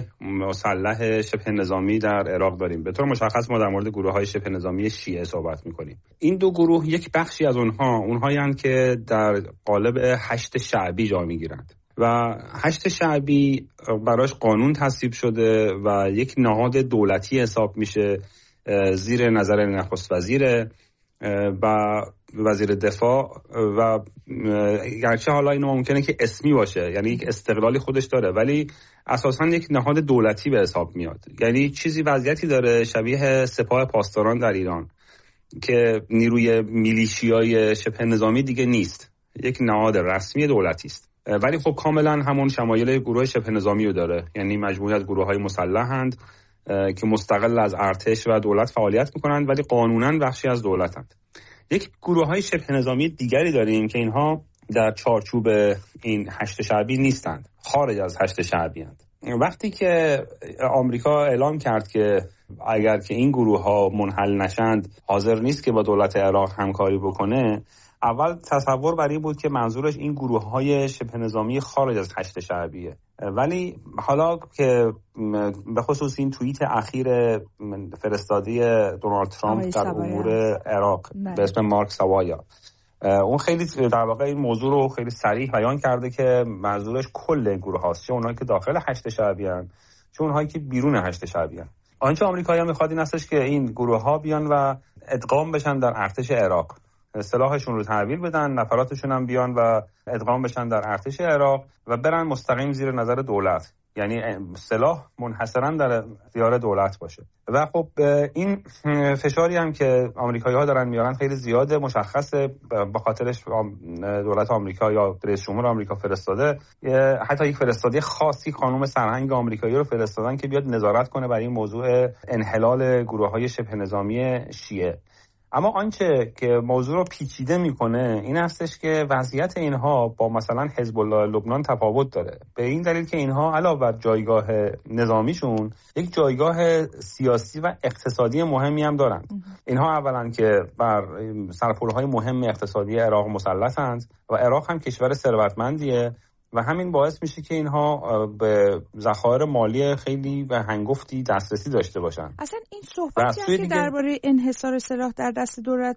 مسلح شبه نظامی در عراق داریم. به طور مشخص ما در مورد گروه‌های شبه نظامی شیعه صحبت می‌کنیم. این 2 گروه، یک بخشی از اونهایی هستند که در قالب هشت شعبی جا می‌گیرند و هشت شعبی براش قانون تصویب شده و یک نهاد دولتی حساب میشه، زیر نظر نخست وزیر و وزیر دفاع و گرچه حالا اینو ممکنه که اسمی باشه، یعنی یک استقلالی خودش داره، ولی اساساً یک نهاد دولتی به حساب میاد. یعنی چیزی وضعیتی داره شبیه سپاه پاسداران در ایران که نیروی میلیشیای شبه نظامی دیگه نیست، یک نهاد رسمی دولتی است، ولی خب کاملا همون شمایل گروه شبه نظامی رو داره. یعنی مجموعه از گروه‌های مسلحند که مستقل از ارتش و دولت فعالیت میکنند ولی قانوناً بخشی از دولتند. یک گروه‌های شبه نظامی دیگری داریم که اینها در چارچوب این هشت شعبی نیستند، خارج از هشت شعبی هستند. وقتی که آمریکا اعلام کرد که اگر که این گروه‌ها منحل نشند حاضر نیست که با دولت عراق همکاری بکنه، اول تصور بر این بود که منظورش این گروه‌های شبه نظامی خارج از هشت شعبیه. ولی حالا که به خصوص این توییت اخیر فرستادی دونالد ترامپ در امور عراق به اسم مارک سوایا، اون خیلی در واقع این موضوع رو خیلی صریح بیان کرده که منظورش کل گروه هاست، چه اونهایی که داخل هشت شعبی هستند چه اونهایی که بیرون هشت شعبی هستند. آنچه آمریکایی‌ها می‌خواد این هستش که این گروه ها بیان و ادغام بشن در ارتش عراق، سلاحشون رو تحویل بدن، نفراتشون هم بیان و ادغام بشن در ارتش عراق و برن مستقیم زیر نظر دولت، یعنی سلاح منحصرا در اختیار دولت باشه. و خب این فشاری هم که آمریکایی‌ها دارن میارن خیلی زیاده، مشخصه، به خاطرش دولت آمریکا یا رئیس جمهور آمریکا فرستاده، حتی یک فرستادی خاصی خانم سرهنگ آمریکایی رو فرستادن که بیاد نظارت کنه بر این موضوع انحلال گروه‌های شبه نظامی شیعه. اما آنچه که موضوع رو پیچیده میکنه این هستش که وضعیت اینها با مثلا حزب الله لبنان تفاوت داره، به این دلیل که اینها علاوه بر جایگاه نظامیشون یک جایگاه سیاسی و اقتصادی مهمی هم دارند. اینها اولا که بر سرپولهای مهم اقتصادی عراق مسلطند و عراق هم کشور ثروتمندیه و همین باعث میشه که اینها به ذخایر مالی خیلی و هنگفتی دسترسی داشته باشن. اصلا این صحبتی که درباره انحصار سلاح در دست دولت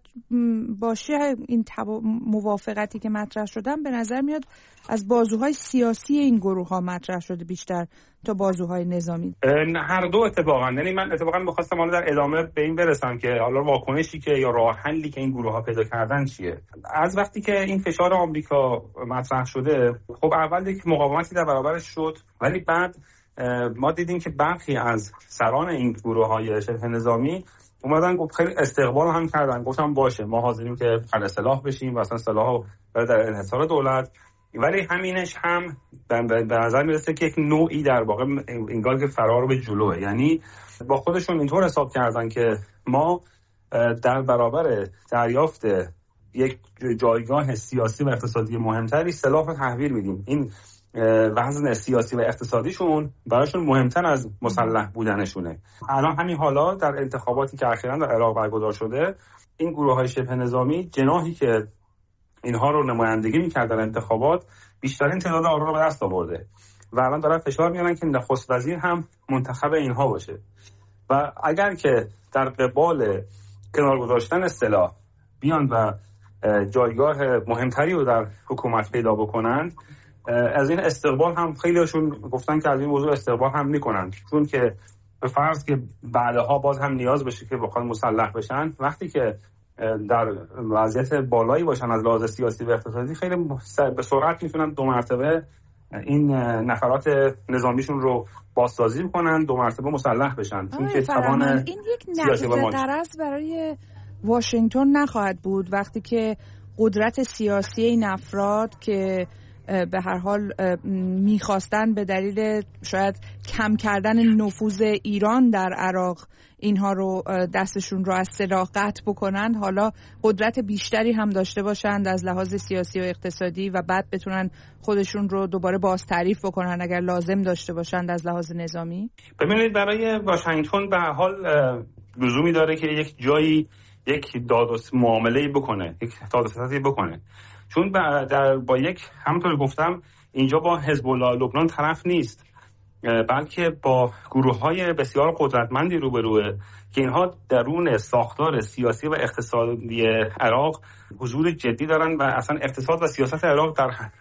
باشه، این موافقتی که مطرح شدن به نظر میاد از بازوهای سیاسی این گروه ها مطرح شده بیشتر تا بازوهای نظامی. هر دو اتفاقا، یعنی من اتفاقا می‌خواستم حالا در ادامه به این برسم که حالا واکنشی که یا راه حلی که این گروه ها پیدا کردن چیه. از وقتی که این فشار آمریکا مطرح شده، خب اول یک مقاومتی در برابرش شد، ولی بعد ما دیدیم که برخی از سران این گروه های شبه نظامی اومدن گفت خیلی استقبال هم کردن، گفتم باشه ما حاضریم که خلع سلاح بشیم و اصلا سلاح برای در انحصار دولت. ولی همینش هم به نظر میرسه که یک نوعی در واقع انگار که فرار به جلوه، یعنی با خودشون اینطور حساب کردن که ما در برابر دریافت یک جایگاه سیاسی و اقتصادی مهمتری سلاح رو تحویل میدیم. این وزن سیاسی و اقتصادیشون براشون مهمتر از مسلح بودنشونه. الان همین حالا در انتخاباتی که اخیراً در عراق برگزار شده، این گروه‌های شبه نظامی جناحی که اینها رو نمایندگی می‌کرد در انتخابات بیشترین تعداد آرا رو به دست آورده و الان دارن فشار میارن که نخست وزیر هم منتخب اینها باشه و اگر که در قبال کنار گذاشتن سلاح بیان و جایگاه مهمتری رو در حکومت پیدا بکنند، از این استقبال هم خیلیشون گفتن که از این موضوع استقبال هم میکنن، چون که به فرض که بعدها باز هم نیاز بشه که بخوان مسلح بشن، وقتی که در وضعیت بالایی باشن از لحاظ سیاسی و اقتصادی خیلی به سرعت میتونن 2 مرتبه این نفرات نظامیشون رو بازسازی کنن، 2 مرتبه مسلح بشن، چون که توان این یک نقد طرز برای واشنگتن نخواهد بود وقتی که قدرت سیاسی این افراد که به هر حال میخواستن به دلیل شاید کم کردن نفوذ ایران در عراق اینها رو دستشون رو از سلاح قطع بکنند، حالا قدرت بیشتری هم داشته باشند از لحاظ سیاسی و اقتصادی و بعد بتونن خودشون رو دوباره باز تعریف بکنن اگر لازم داشته باشند از لحاظ نظامی. ببینید برای واشنگتن به هر حال لزومی داره که یک جایی یک داد و معامله‌ای بکنه، یک داد و ستدی بکنه، چون با یک همونطور گفتم اینجا با حزب الله لبنان طرف نیست، بلکه با گروه‌های بسیار قدرتمندی روبروه که اینها درون ساختار سیاسی و اقتصادی عراق حضور جدی دارن و اصلا اقتصاد و سیاست عراق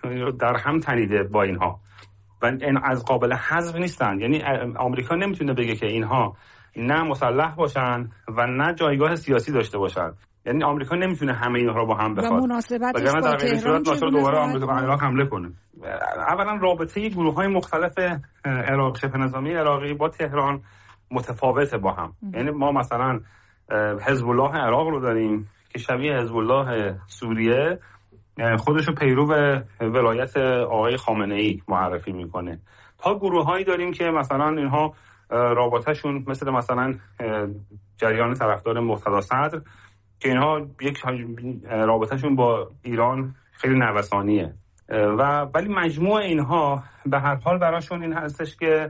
در هم تنیده با اینها و این از قابل حذف نیستن. یعنی آمریکا نمیتونه بگه که اینها نه مسلح باشن و نه جایگاه سیاسی داشته باشن، یعنی آمریکا نمیتونه همه اینها رو با هم بخواد. مناسبتش با تهران دوباره آمریکا عراق حمله کنه. اولا رابطه گروه‌های مختلف عراق شبه نظامی عراقی با تهران متفاوته با هم. یعنی ما مثلا حزب الله عراق رو داریم که شبیه حزب الله سوریه خودشو پیرو ولایت آقای خامنه‌ای معرفی میکنه، تا گروه‌هایی داریم که مثلا اینها رابطه‌شون مثلا جریان طرفدار مرتضی صدر که اینها یک رابطهشون با ایران خیلی نوسانیه ولی مجموع اینها به هر حال براشون این هستش که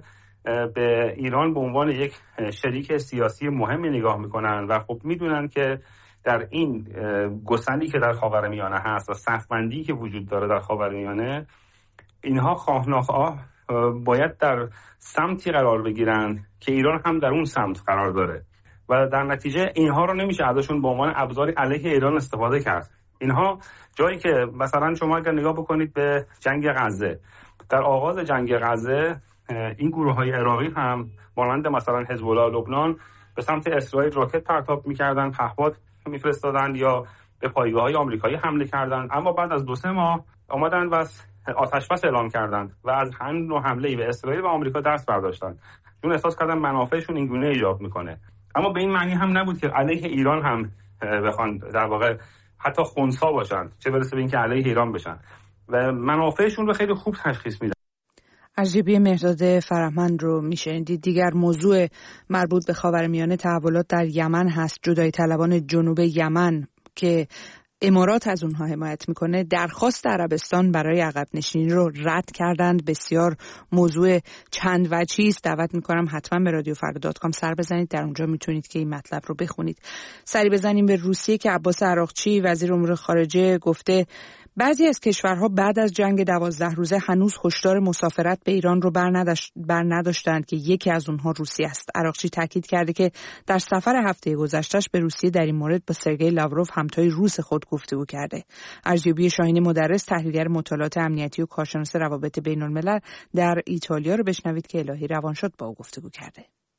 به ایران به عنوان یک شریک سیاسی مهمی نگاه میکنن و خب میدونن که در این گسلی که در خاورمیانه هست و صف‌بندی که وجود داره در خاورمیانه، اینها خواه ناخواه باید در سمتی قرار بگیرن که ایران هم در اون سمت قرار داره و در نتیجه اینها رو نمیشه ازشون به عنوان ابزاری علیه ایران استفاده کرد. اینها جایی که مثلا شما اگر نگاه بکنید به جنگ غزه، در آغاز جنگ غزه این گروه‌های عراقی هم مانند مثلا حزب الله لبنان به سمت اسرائیل راکت پرتاب می‌کردن، پهپاد می‌فرستادن یا به پایگاه‌های آمریکایی حمله کردند، اما بعد از 2-3 ماه آمدن و آتش‌بس اعلام کردند و از همین نوع حمله به اسرائیل و آمریکا دست برداشتن، چون احساس کردن منافعشون این گونه ایجاب می‌کنه. اما به این معنی هم نبود که علیه ایران هم بخوان در واقع حتی خنثی باشن، چه برسه به اینکه علیه ایران بشن و منافعشون رو خیلی خوب تشخیص میدن. ارجبی مهرداد فرهمند رو میشنیدید. دیگر موضوع مربوط به خاورمیانه تحولات در یمن هست. جدایی طلبان جنوب یمن که امارات از اونها حمایت میکنه درخواست عربستان برای عقب نشینی رو رد کردند. بسیار موضوع چند وجهی است. دعوت میکنم حتما به رادیوفردا.com سر بزنید، در اونجا میتونید که این مطلب رو بخونید. سری بزنیم به روسیه که عباس عراقچی وزیر امور خارجه گفته بعضی از کشورها بعد از جنگ 12 روزه هنوز هشدار مسافرت به ایران رو بر نداشتند که یکی از اونها روسیه است. عراقچی تاکید کرده که در سفر هفته گذشته‌اش به روسیه در این مورد با سرگئی لاوروف همتای روس خود گفتگو کرده. ارجبی شاهین مدرس، تحلیلگر مطالعات امنیتی و کارشناس روابط بین‌الملل در ایتالیا رو بشنوید که الهی روانشاد با او گفتگو کرده.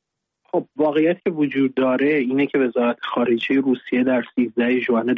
خب واقعیت که وجود داره اینه که وزارت خارجه روسیه در 13 ژوئن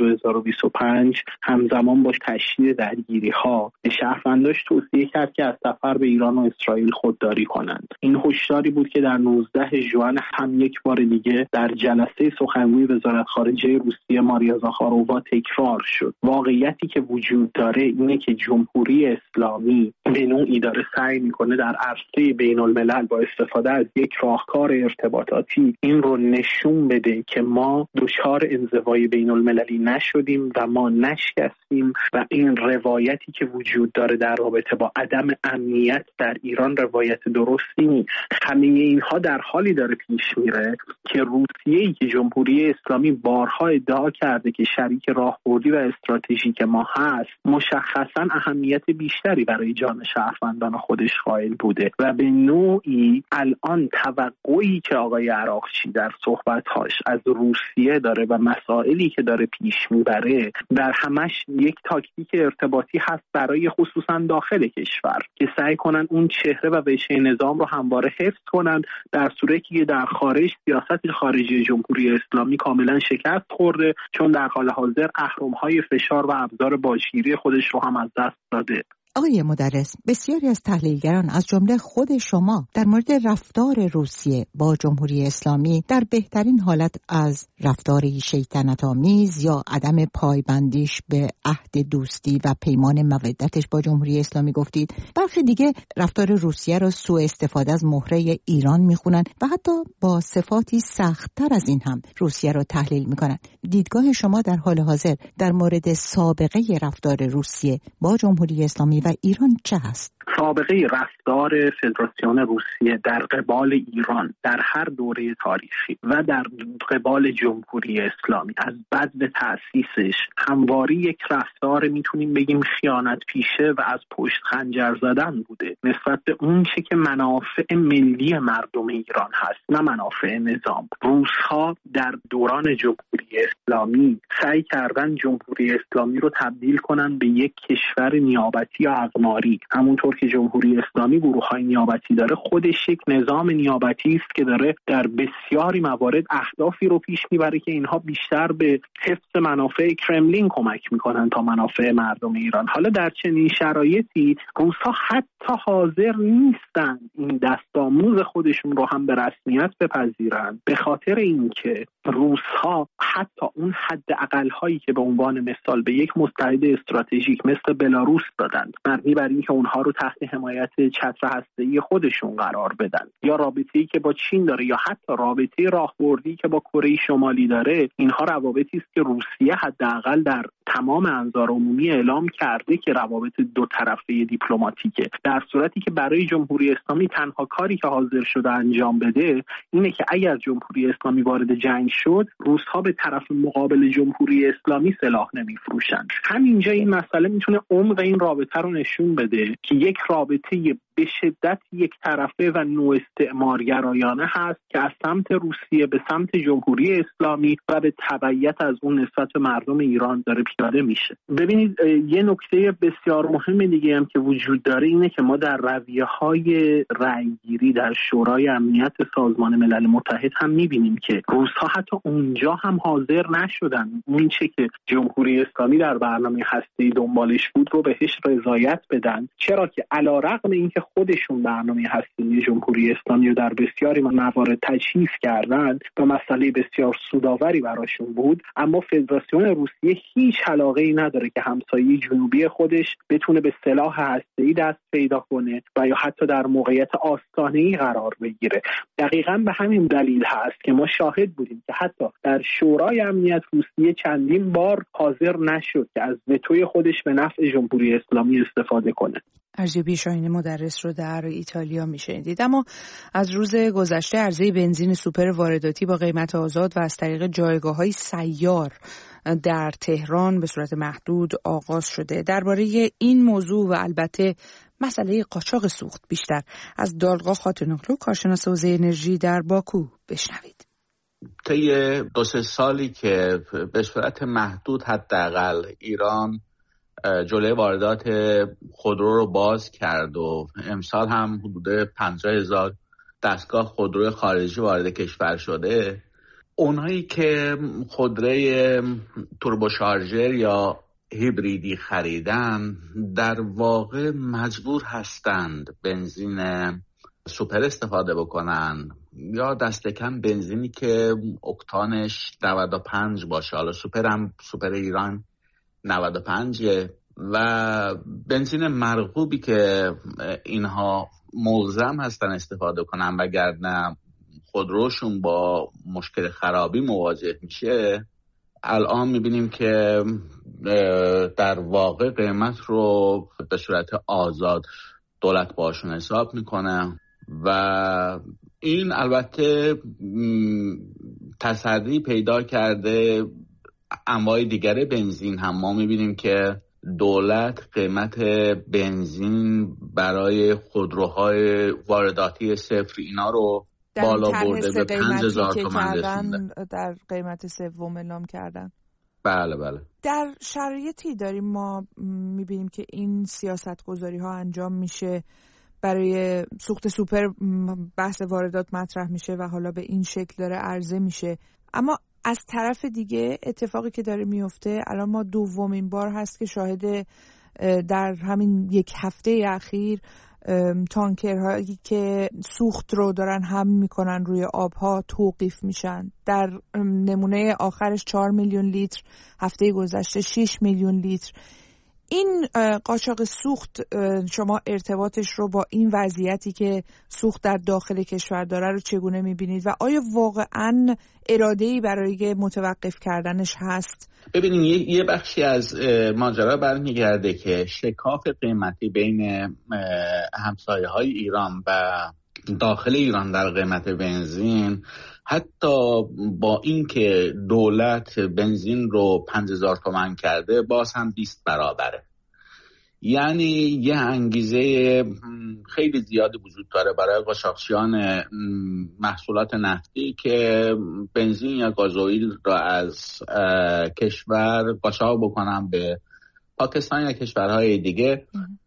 2025 همزمان با تشدید درگیری‌ها به شهرونداش توصیه کرد که از سفر به ایران و اسرائیل خودداری کنند. این هشداری بود که در 19 ژوئن هم یک بار دیگه در جلسه سخنگوی وزارت خارجه روسیه ماریا زاخارووا تکرار شد. واقعیتی که وجود داره اینه که جمهوری اسلامی به نوعی داره سعی میکنه در عرصه بین‌الملل با استفاده از یک راهکار ارتباطاتی این رو نشون بده که ما دچار انزوای بین المللی نشدیم و ما نشکستیم و این روایتی که وجود داره در رابطه با عدم امنیت در ایران روایت درستی نیست. همه اینها در حالی داره پیش میره که روسیه‌ای که جمهوری اسلامی بارها ادعا کرده که شریک راهبردی و استراتژیک ما هست، مشخصاً اهمیت بیشتری برای جان شهروندان خودش قائل بوده و به نوعی الان توقعی که آقای عراقچی در صحبت‌هاش از روسیه داره و مسائلی که داره پیش میبره در همش یک تاکتیک ارتباطی هست برای خصوصا داخل کشور که سعی کنن اون چهره و وجه نظام رو همواره حفظ کنن، در صورتی که در خارج سیاست خارجی جمهوری اسلامی کاملا شکست خورده، چون در حال حاضر اهرم‌های فشار و ابزار باجگیری خودش رو هم از دست داده. آقای مدرس، بسیاری از تحلیلگران از جمله خود شما در مورد رفتار روسیه با جمهوری اسلامی در بهترین حالت از رفتاری شیطنت‌آمیز یا عدم پایبندیش به عهد دوستی و پیمان مودتش با جمهوری اسلامی گفتید. برخی دیگه رفتار روسیه را سوء استفاده از مهره ایران میخونن و حتی با صفاتی سخت‌تر از این هم روسیه را تحلیل میکنن. دیدگاه شما در حال حاضر در مورد سابقه رفتار روسیه با جمهوری اسلامی و ایران چه هست؟ سابقه رفتار فدراسیون روسیه در قبال ایران در هر دوره تاریخی و در قبال جمهوری اسلامی از بدو تأسیسش همواری یک رفتار میتونیم بگیم خیانت پیشه و از پشت خنجر زدن بوده نسبت به اون چه که منافع ملی مردم ایران هست، نه منافع نظام. روس‌ها در دوران جمهوری اسلامی سعی کردن جمهوری اسلامی رو تبدیل کنن به یک کشور نیابتی یا اقماری. همونطور که جمهوری اسلامی گروه‌های نیابتی داره، خودش یک نظام نیابتی است که داره در بسیاری موارد اهدافی رو پیش میبره که اینها بیشتر به حفظ منافع کرملین کمک میکنن تا منافع مردم ایران. حالا در چنین شرایطی روس‌ها حتی حاضر نیستند این دست آموز خودشون رو هم به رسمیت بپذیرن، به خاطر اینکه روس‌ها حتی اون حداقل هایی که به عنوان مثال به یک متحد استراتژیک مثل بلاروس دادند، مبنی بر اینکه اونها رو تحت حمایت چتر هسته‌ای خودشون قرار بدن، یا رابطه‌ای که با چین داره، یا حتی رابطه راهبردی که با کره شمالی داره، اینها روابطی است که روسیه حداقل در تمام انظار عمومی اعلام کرده که روابط دو طرفه دیپلماتیکه. در صورتی که برای جمهوری اسلامی تنها کاری که حاضر شده انجام بده اینه که اگر جمهوری اسلامی وارد جنگ شد، روس‌ها به طرف مقابل جمهوری اسلامی سلاح نمیفروشن. همینجا این مسئله میتونه عمق این رابطه رو نشون بده که یک رابطه به شدت یک طرفه و نوع استعمارگرایانه هست که از سمت روسیه به سمت جمهوری اسلامی و به تبعیت از اون نسبت به مردم ایران داره پیاده میشه. ببینید یه نکته بسیار مهم دیگه هم که وجود داره اینه که ما در رویه‌های رأی‌گیری در شورای امنیت سازمان ملل متحد هم میبینیم که روس‌ها حتی اونجا هم حاضر نشدن اون چه که جمهوری اسلامی در برنامه هسته‌ای دنبالش بود رو بهش رضایت بدن، چرا که علی‌رغم اینکه خودشون برنامه هسته‌ای جمهوری اسلامی رو در بسیاری موارد تجهیز کردند و مسئله بسیار سودآوری براشون بود، اما فدراسیون روسیه هیچ علاقه‌ای نداره که همسایه جنوبی خودش بتونه به سلاح هسته‌ای دست پیدا کنه و یا حتی در موقعیت آستانه‌ای قرار بگیره. دقیقاً به همین دلیل هست که ما شاهد بودیم که حتی در شورای امنیت روسیه چندین بار حاضر نشد که از وتوی خودش به نفع جمهوری اسلامی استفاده کنه. ارزیابی شاهین مدرس رو در ایتالیا میشنیدید. اما از روز گذشته عرضه بنزین سوپر وارداتی با قیمت آزاد و از طریق جایگاه‌های سیار در تهران به صورت محدود آغاز شده. درباره این موضوع و البته مسئله قاچاق سوخت بیشتر از دالقا خاتونوغلو، کارشناس حوزه انرژی در باکو، بشنوید. طی 2-3 سالی که به صورت محدود حداقل ایران جلوی واردات خودرو رو باز کرد و امسال هم حدود 50,000 دستگاه خودرو خارجی وارد کشور شده، اونهایی که خودروی توربوشارژر یا هیبریدی خریدن در واقع مجبور هستند بنزین سوپر استفاده بکنن یا دست کم بنزینی که اکتانش 95 باشه. حالا سوپر ایران 95 و بنزین مرغوبی که اینها ملزم هستن استفاده کنن وگرنه خودروشون با مشکل خرابی مواجه میشه. الان میبینیم که در واقع قیمت رو به صورت آزاد دولت باشون حساب میکنه و این البته تسری پیدا کرده انواع دیگر بنزین هم. ما میبینیم که دولت قیمت بنزین برای خودروهای وارداتی صفر اینا رو بالا برده به 5,000 تومان رسونده. در قیمت سوم اعلام کردن. بله. در شرایطی داریم ما میبینیم که این سیاست گذاری ها انجام میشه، برای سوخت سوپر بحث واردات مطرح میشه و حالا به این شکل داره عرضه میشه، اما از طرف دیگه اتفاقی که داره میفته الان ما دومین بار هست که شاهد در همین یک هفته اخیر تانکرهایی که سوخت رو دارن حمل میکنن روی آبها توقیف میشن. در نمونه آخرش 4 میلیون لیتر، هفته گذشته 6 میلیون لیتر. این قاچاق سوخت شما ارتباطش رو با این وضعیتی که سوخت در داخل کشور داره رو چگونه میبینید و آیا واقعاً اراده‌ای برای متوقف کردنش هست؟ ببینید یه بخشی از ماجرا برمیگرده که شکاف قیمتی بین همسایه‌های ایران و داخل ایران در قیمت بنزین، حتی با اینکه دولت بنزین رو 5,000 تومان کرده، باز هم 20 برابره. یعنی یه انگیزه خیلی زیادی وجود داره برای قاچاقچیان محصولات نفتی که بنزین یا گازوئیل را از کشور قاچاق بکنن به پاکستان یا کشورهای دیگه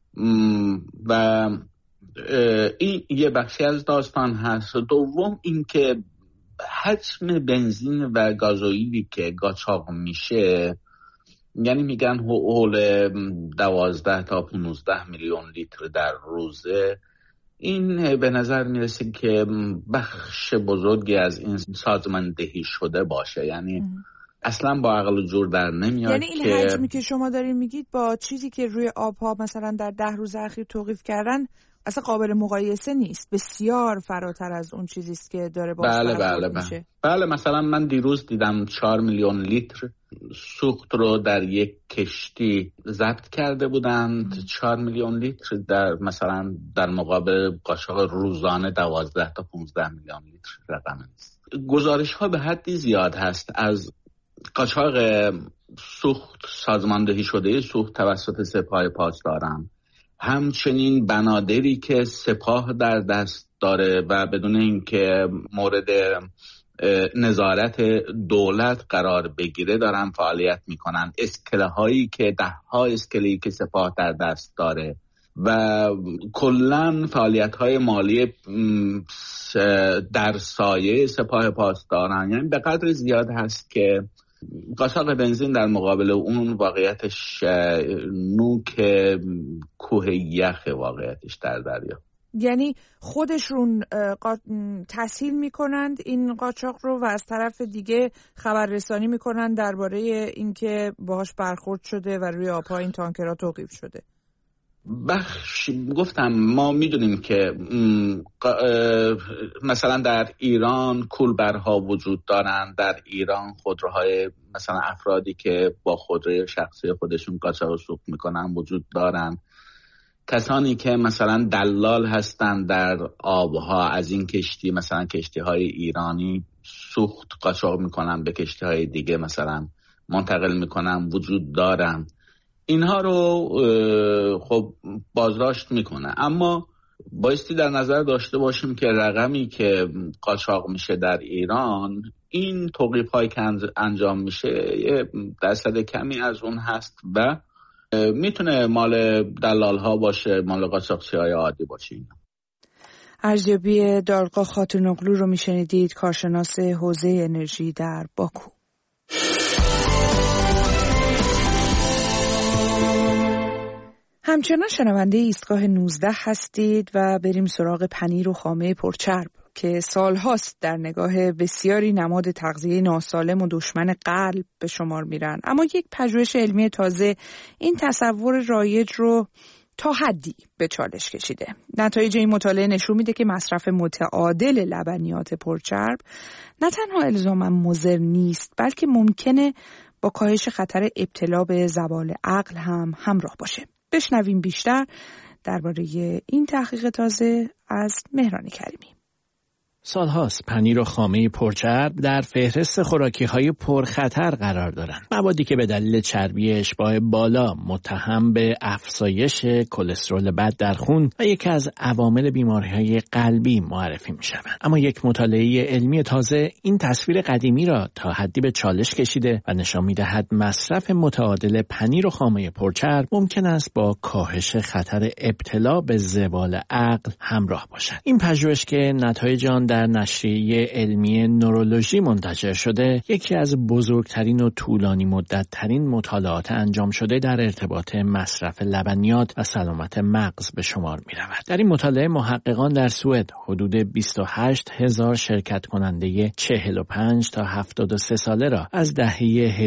و این یه بخشی از داستان هست. دوم اینکه حجم بنزین و گازوئیلی که قاچاق میشه، یعنی میگن حول 12 تا 15 میلیون لیتر در روزه، این به نظر میرسه که بخش بزرگی از این سازماندهی شده باشه، یعنی اصلا با عقل و جور در نمیاد. یعنی این حجمی که شما دارین میگید با چیزی که روی آبها مثلا در 10 روز اخیر توقیف کردن اصلا قابل مقایسه نیست، بسیار فراتر از اون چیزی است که داره باش برخورد میشه. بله مثلا من دیروز دیدم 4 میلیون لیتر سوخت رو در یک کشتی ضبط کرده بودند. 4 میلیون لیتر در مثلا در مقابل قاچاق روزانه 12 تا 15 میلیون لیتر رقم است. گزارش ها به حدی زیاد هست از قاچاق سوخت، سازماندهی شده سوخت توسط سپاه پاسداران، همچنین بنادری که سپاه در دست داره و بدون اینکه مورد نظارت دولت قرار بگیره دارن فعالیت میکنن. اسکله هایی که 10 اسکله‌ای که سپاه در دست داره و کلن فعالیت های مالی در سایه سپاه پاسداران، یعنی به قدر زیاد هست که قاچاق بنزین در مقابل اون واقعیتش نوک کوه یخ واقعیتش در دریا. یعنی خودشون تسهیل میکنند این قاچاق رو و از طرف دیگه خبررسانی میکنند درباره اینکه باهاش برخورد شده و روی آبها این تانکرها توقیف شده. گفتم ما میدونیم که مثلا در ایران کولبرها وجود دارن، در ایران خودروهای مثلا افرادی که با خودروی شخصی خودشون قاچاق سوخت میکنن وجود دارن، کسانی که مثلا دلال هستن در آبها از این کشتی مثلا کشتی های ایرانی سوخت قاچاق میکنن به کشتی های دیگه مثلا منتقل میکنن وجود دارن. اینها رو خب بازداشت میکنه، اما بایستی در نظر داشته باشیم که رقمی که قاچاق میشه در ایران، این توقیف هایی که انجام میشه یه درصد کمی از اون هست و میتونه مال دلال ها باشه، مال قاچاقچی های عادی باشه. ارزیابی دارقا خاتونوغلو رو میشنیدید، کارشناس حوزه انرژی در باکو. همچنان شنونده ایستگاه 19 هستید و بریم سراغ پنیر و خامه پرچرب که سالهاست در نگاه بسیاری نماد تغذیه ناسالم و دشمن قلب به شمار میرن، اما یک پژوهش علمی تازه این تصور رایج رو تا حدی به چالش کشیده. نتایج این مطالعه نشون میده که مصرف متعادل لبنیات پرچرب نه تنها الزاما مضر نیست، بلکه ممکنه با کاهش خطر ابتلا به زوال عقل هم همراه باشه. بشنویم بیشتر درباره این تحقیق تازه از مهران کریمی. سالهاست پنیر و خامه پرچرب در فهرست خوراکی‌های پرخطر قرار دارند. موادی که به دلیل چربی اشباع بالا متهم به افزایش کلسترول بد در خون و یکی از عوامل بیماری‌های قلبی معرفی می‌شوند. اما یک مطالعه علمی تازه این تصویر قدیمی را تا حدی به چالش کشیده و نشان می‌دهد مصرف متعادل پنیر و خامه پرچرب ممکن است با کاهش خطر ابتلا به زوال عقل همراه باشد. این پژوهش که نتایج آن در نشریه علمی نورولوژی منتشر شده، یکی از بزرگترین و طولانی مدت‌ترین مطالعات انجام شده در ارتباط مصرف لبنیات و سلامت مغز به شمار می‌رود. در این مطالعه محققان در سوئد حدود 28,000 شرکت کننده 45 تا 73 ساله را از دهه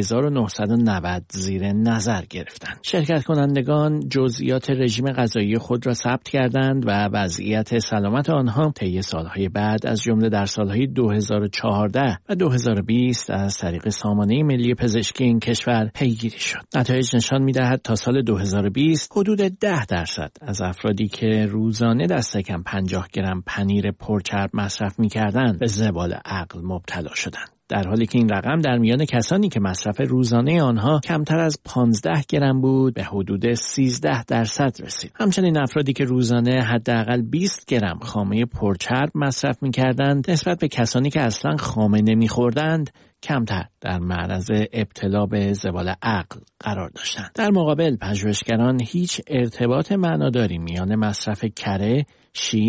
1990 زیر نظر گرفتند. شرکت کنندگان جزئیات رژیم غذایی خود را ثبت کردند و وضعیت سلامت آنها طی سالهای بعد از جمله در سالهای 2014 و 2020 از طریق سامانه ملی پزشکی این کشور پیگیری شد. نتایج نشان می‌دهد تا سال 2020 حدود 10% از افرادی که روزانه دست کم 50 گرم پنیر پرچرب مصرف می‌کردند به زوال عقل مبتلا شدند، در حالی که این رقم در میان کسانی که مصرف روزانه آنها کمتر از 15 گرم بود به حدود 13% رسید. همچنین افرادی که روزانه حداقل 20 گرم خامه پرچرب مصرف می‌کردند نسبت به کسانی که اصلاً خامه نمی‌خوردند کمتر در معرض ابتلا به زوال عقل قرار داشتند. در مقابل پژوهشگران هیچ ارتباط معناداری میان مصرف کره، شیر،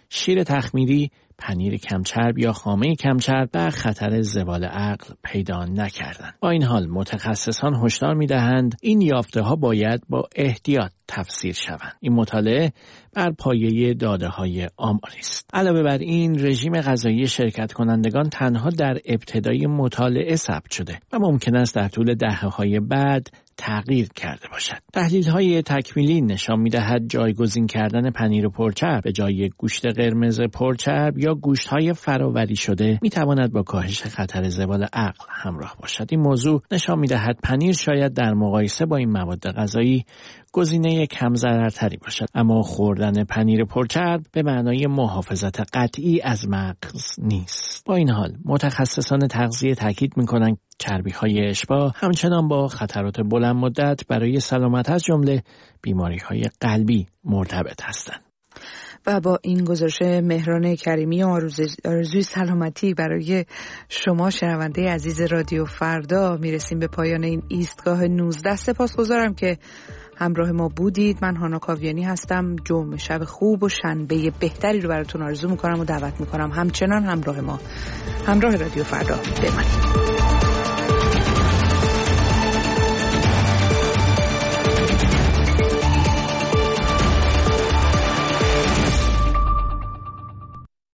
شیر تخمیری، پنیر کمچرب یا خامه کمچرب در خطر زوال عقل پیدا نکردند. با این حال متخصصان هشدار می‌دهند این یافته‌ها باید با احتیاط تفسیر شوند. این مطالعه بر پایه داده‌های آماری است. علاوه بر این، رژیم غذایی شرکت کنندگان تنها در ابتدای مطالعه ثبت شده و ممکن است در طول دهه‌های بعد تغییر کرده باشد. تحلیل‌های تکمیلی نشان می‌دهد جایگزین کردن پنیر پرچرب به جای گوشت قرمز پرچرب یا گوشت‌های فراوری شده می‌تواند با کاهش خطر زوال عقل همراه باشد. این موضوع نشان می‌دهد پنیر شاید در مقایسه با این مواد غذایی گزینه کم ضررتری باشد، اما خوردن پنیر پرچرب به معنای محافظت قطعی از مغز نیست. با این حال متخصصان تغذیه تاکید می‌کنند چربی‌های اشباع همچنان با خطرات بلند مدت برای سلامت از جمله بیماری‌های قلبی مرتبط هستند. و با این گزارش مهران کریمی و آرزوی سلامتی برای شما شنونده عزیز رادیو فردا میرسیم به پایان این ایستگاه 19. سپاسگزارم که همراه ما بودید. من هانا کاویانی هستم. جمعه شب خوب و شنبه بهتری رو براتون آرزو میکنم و دعوت میکنم همچنان همراه ما، همراه رادیو فردا بمانید.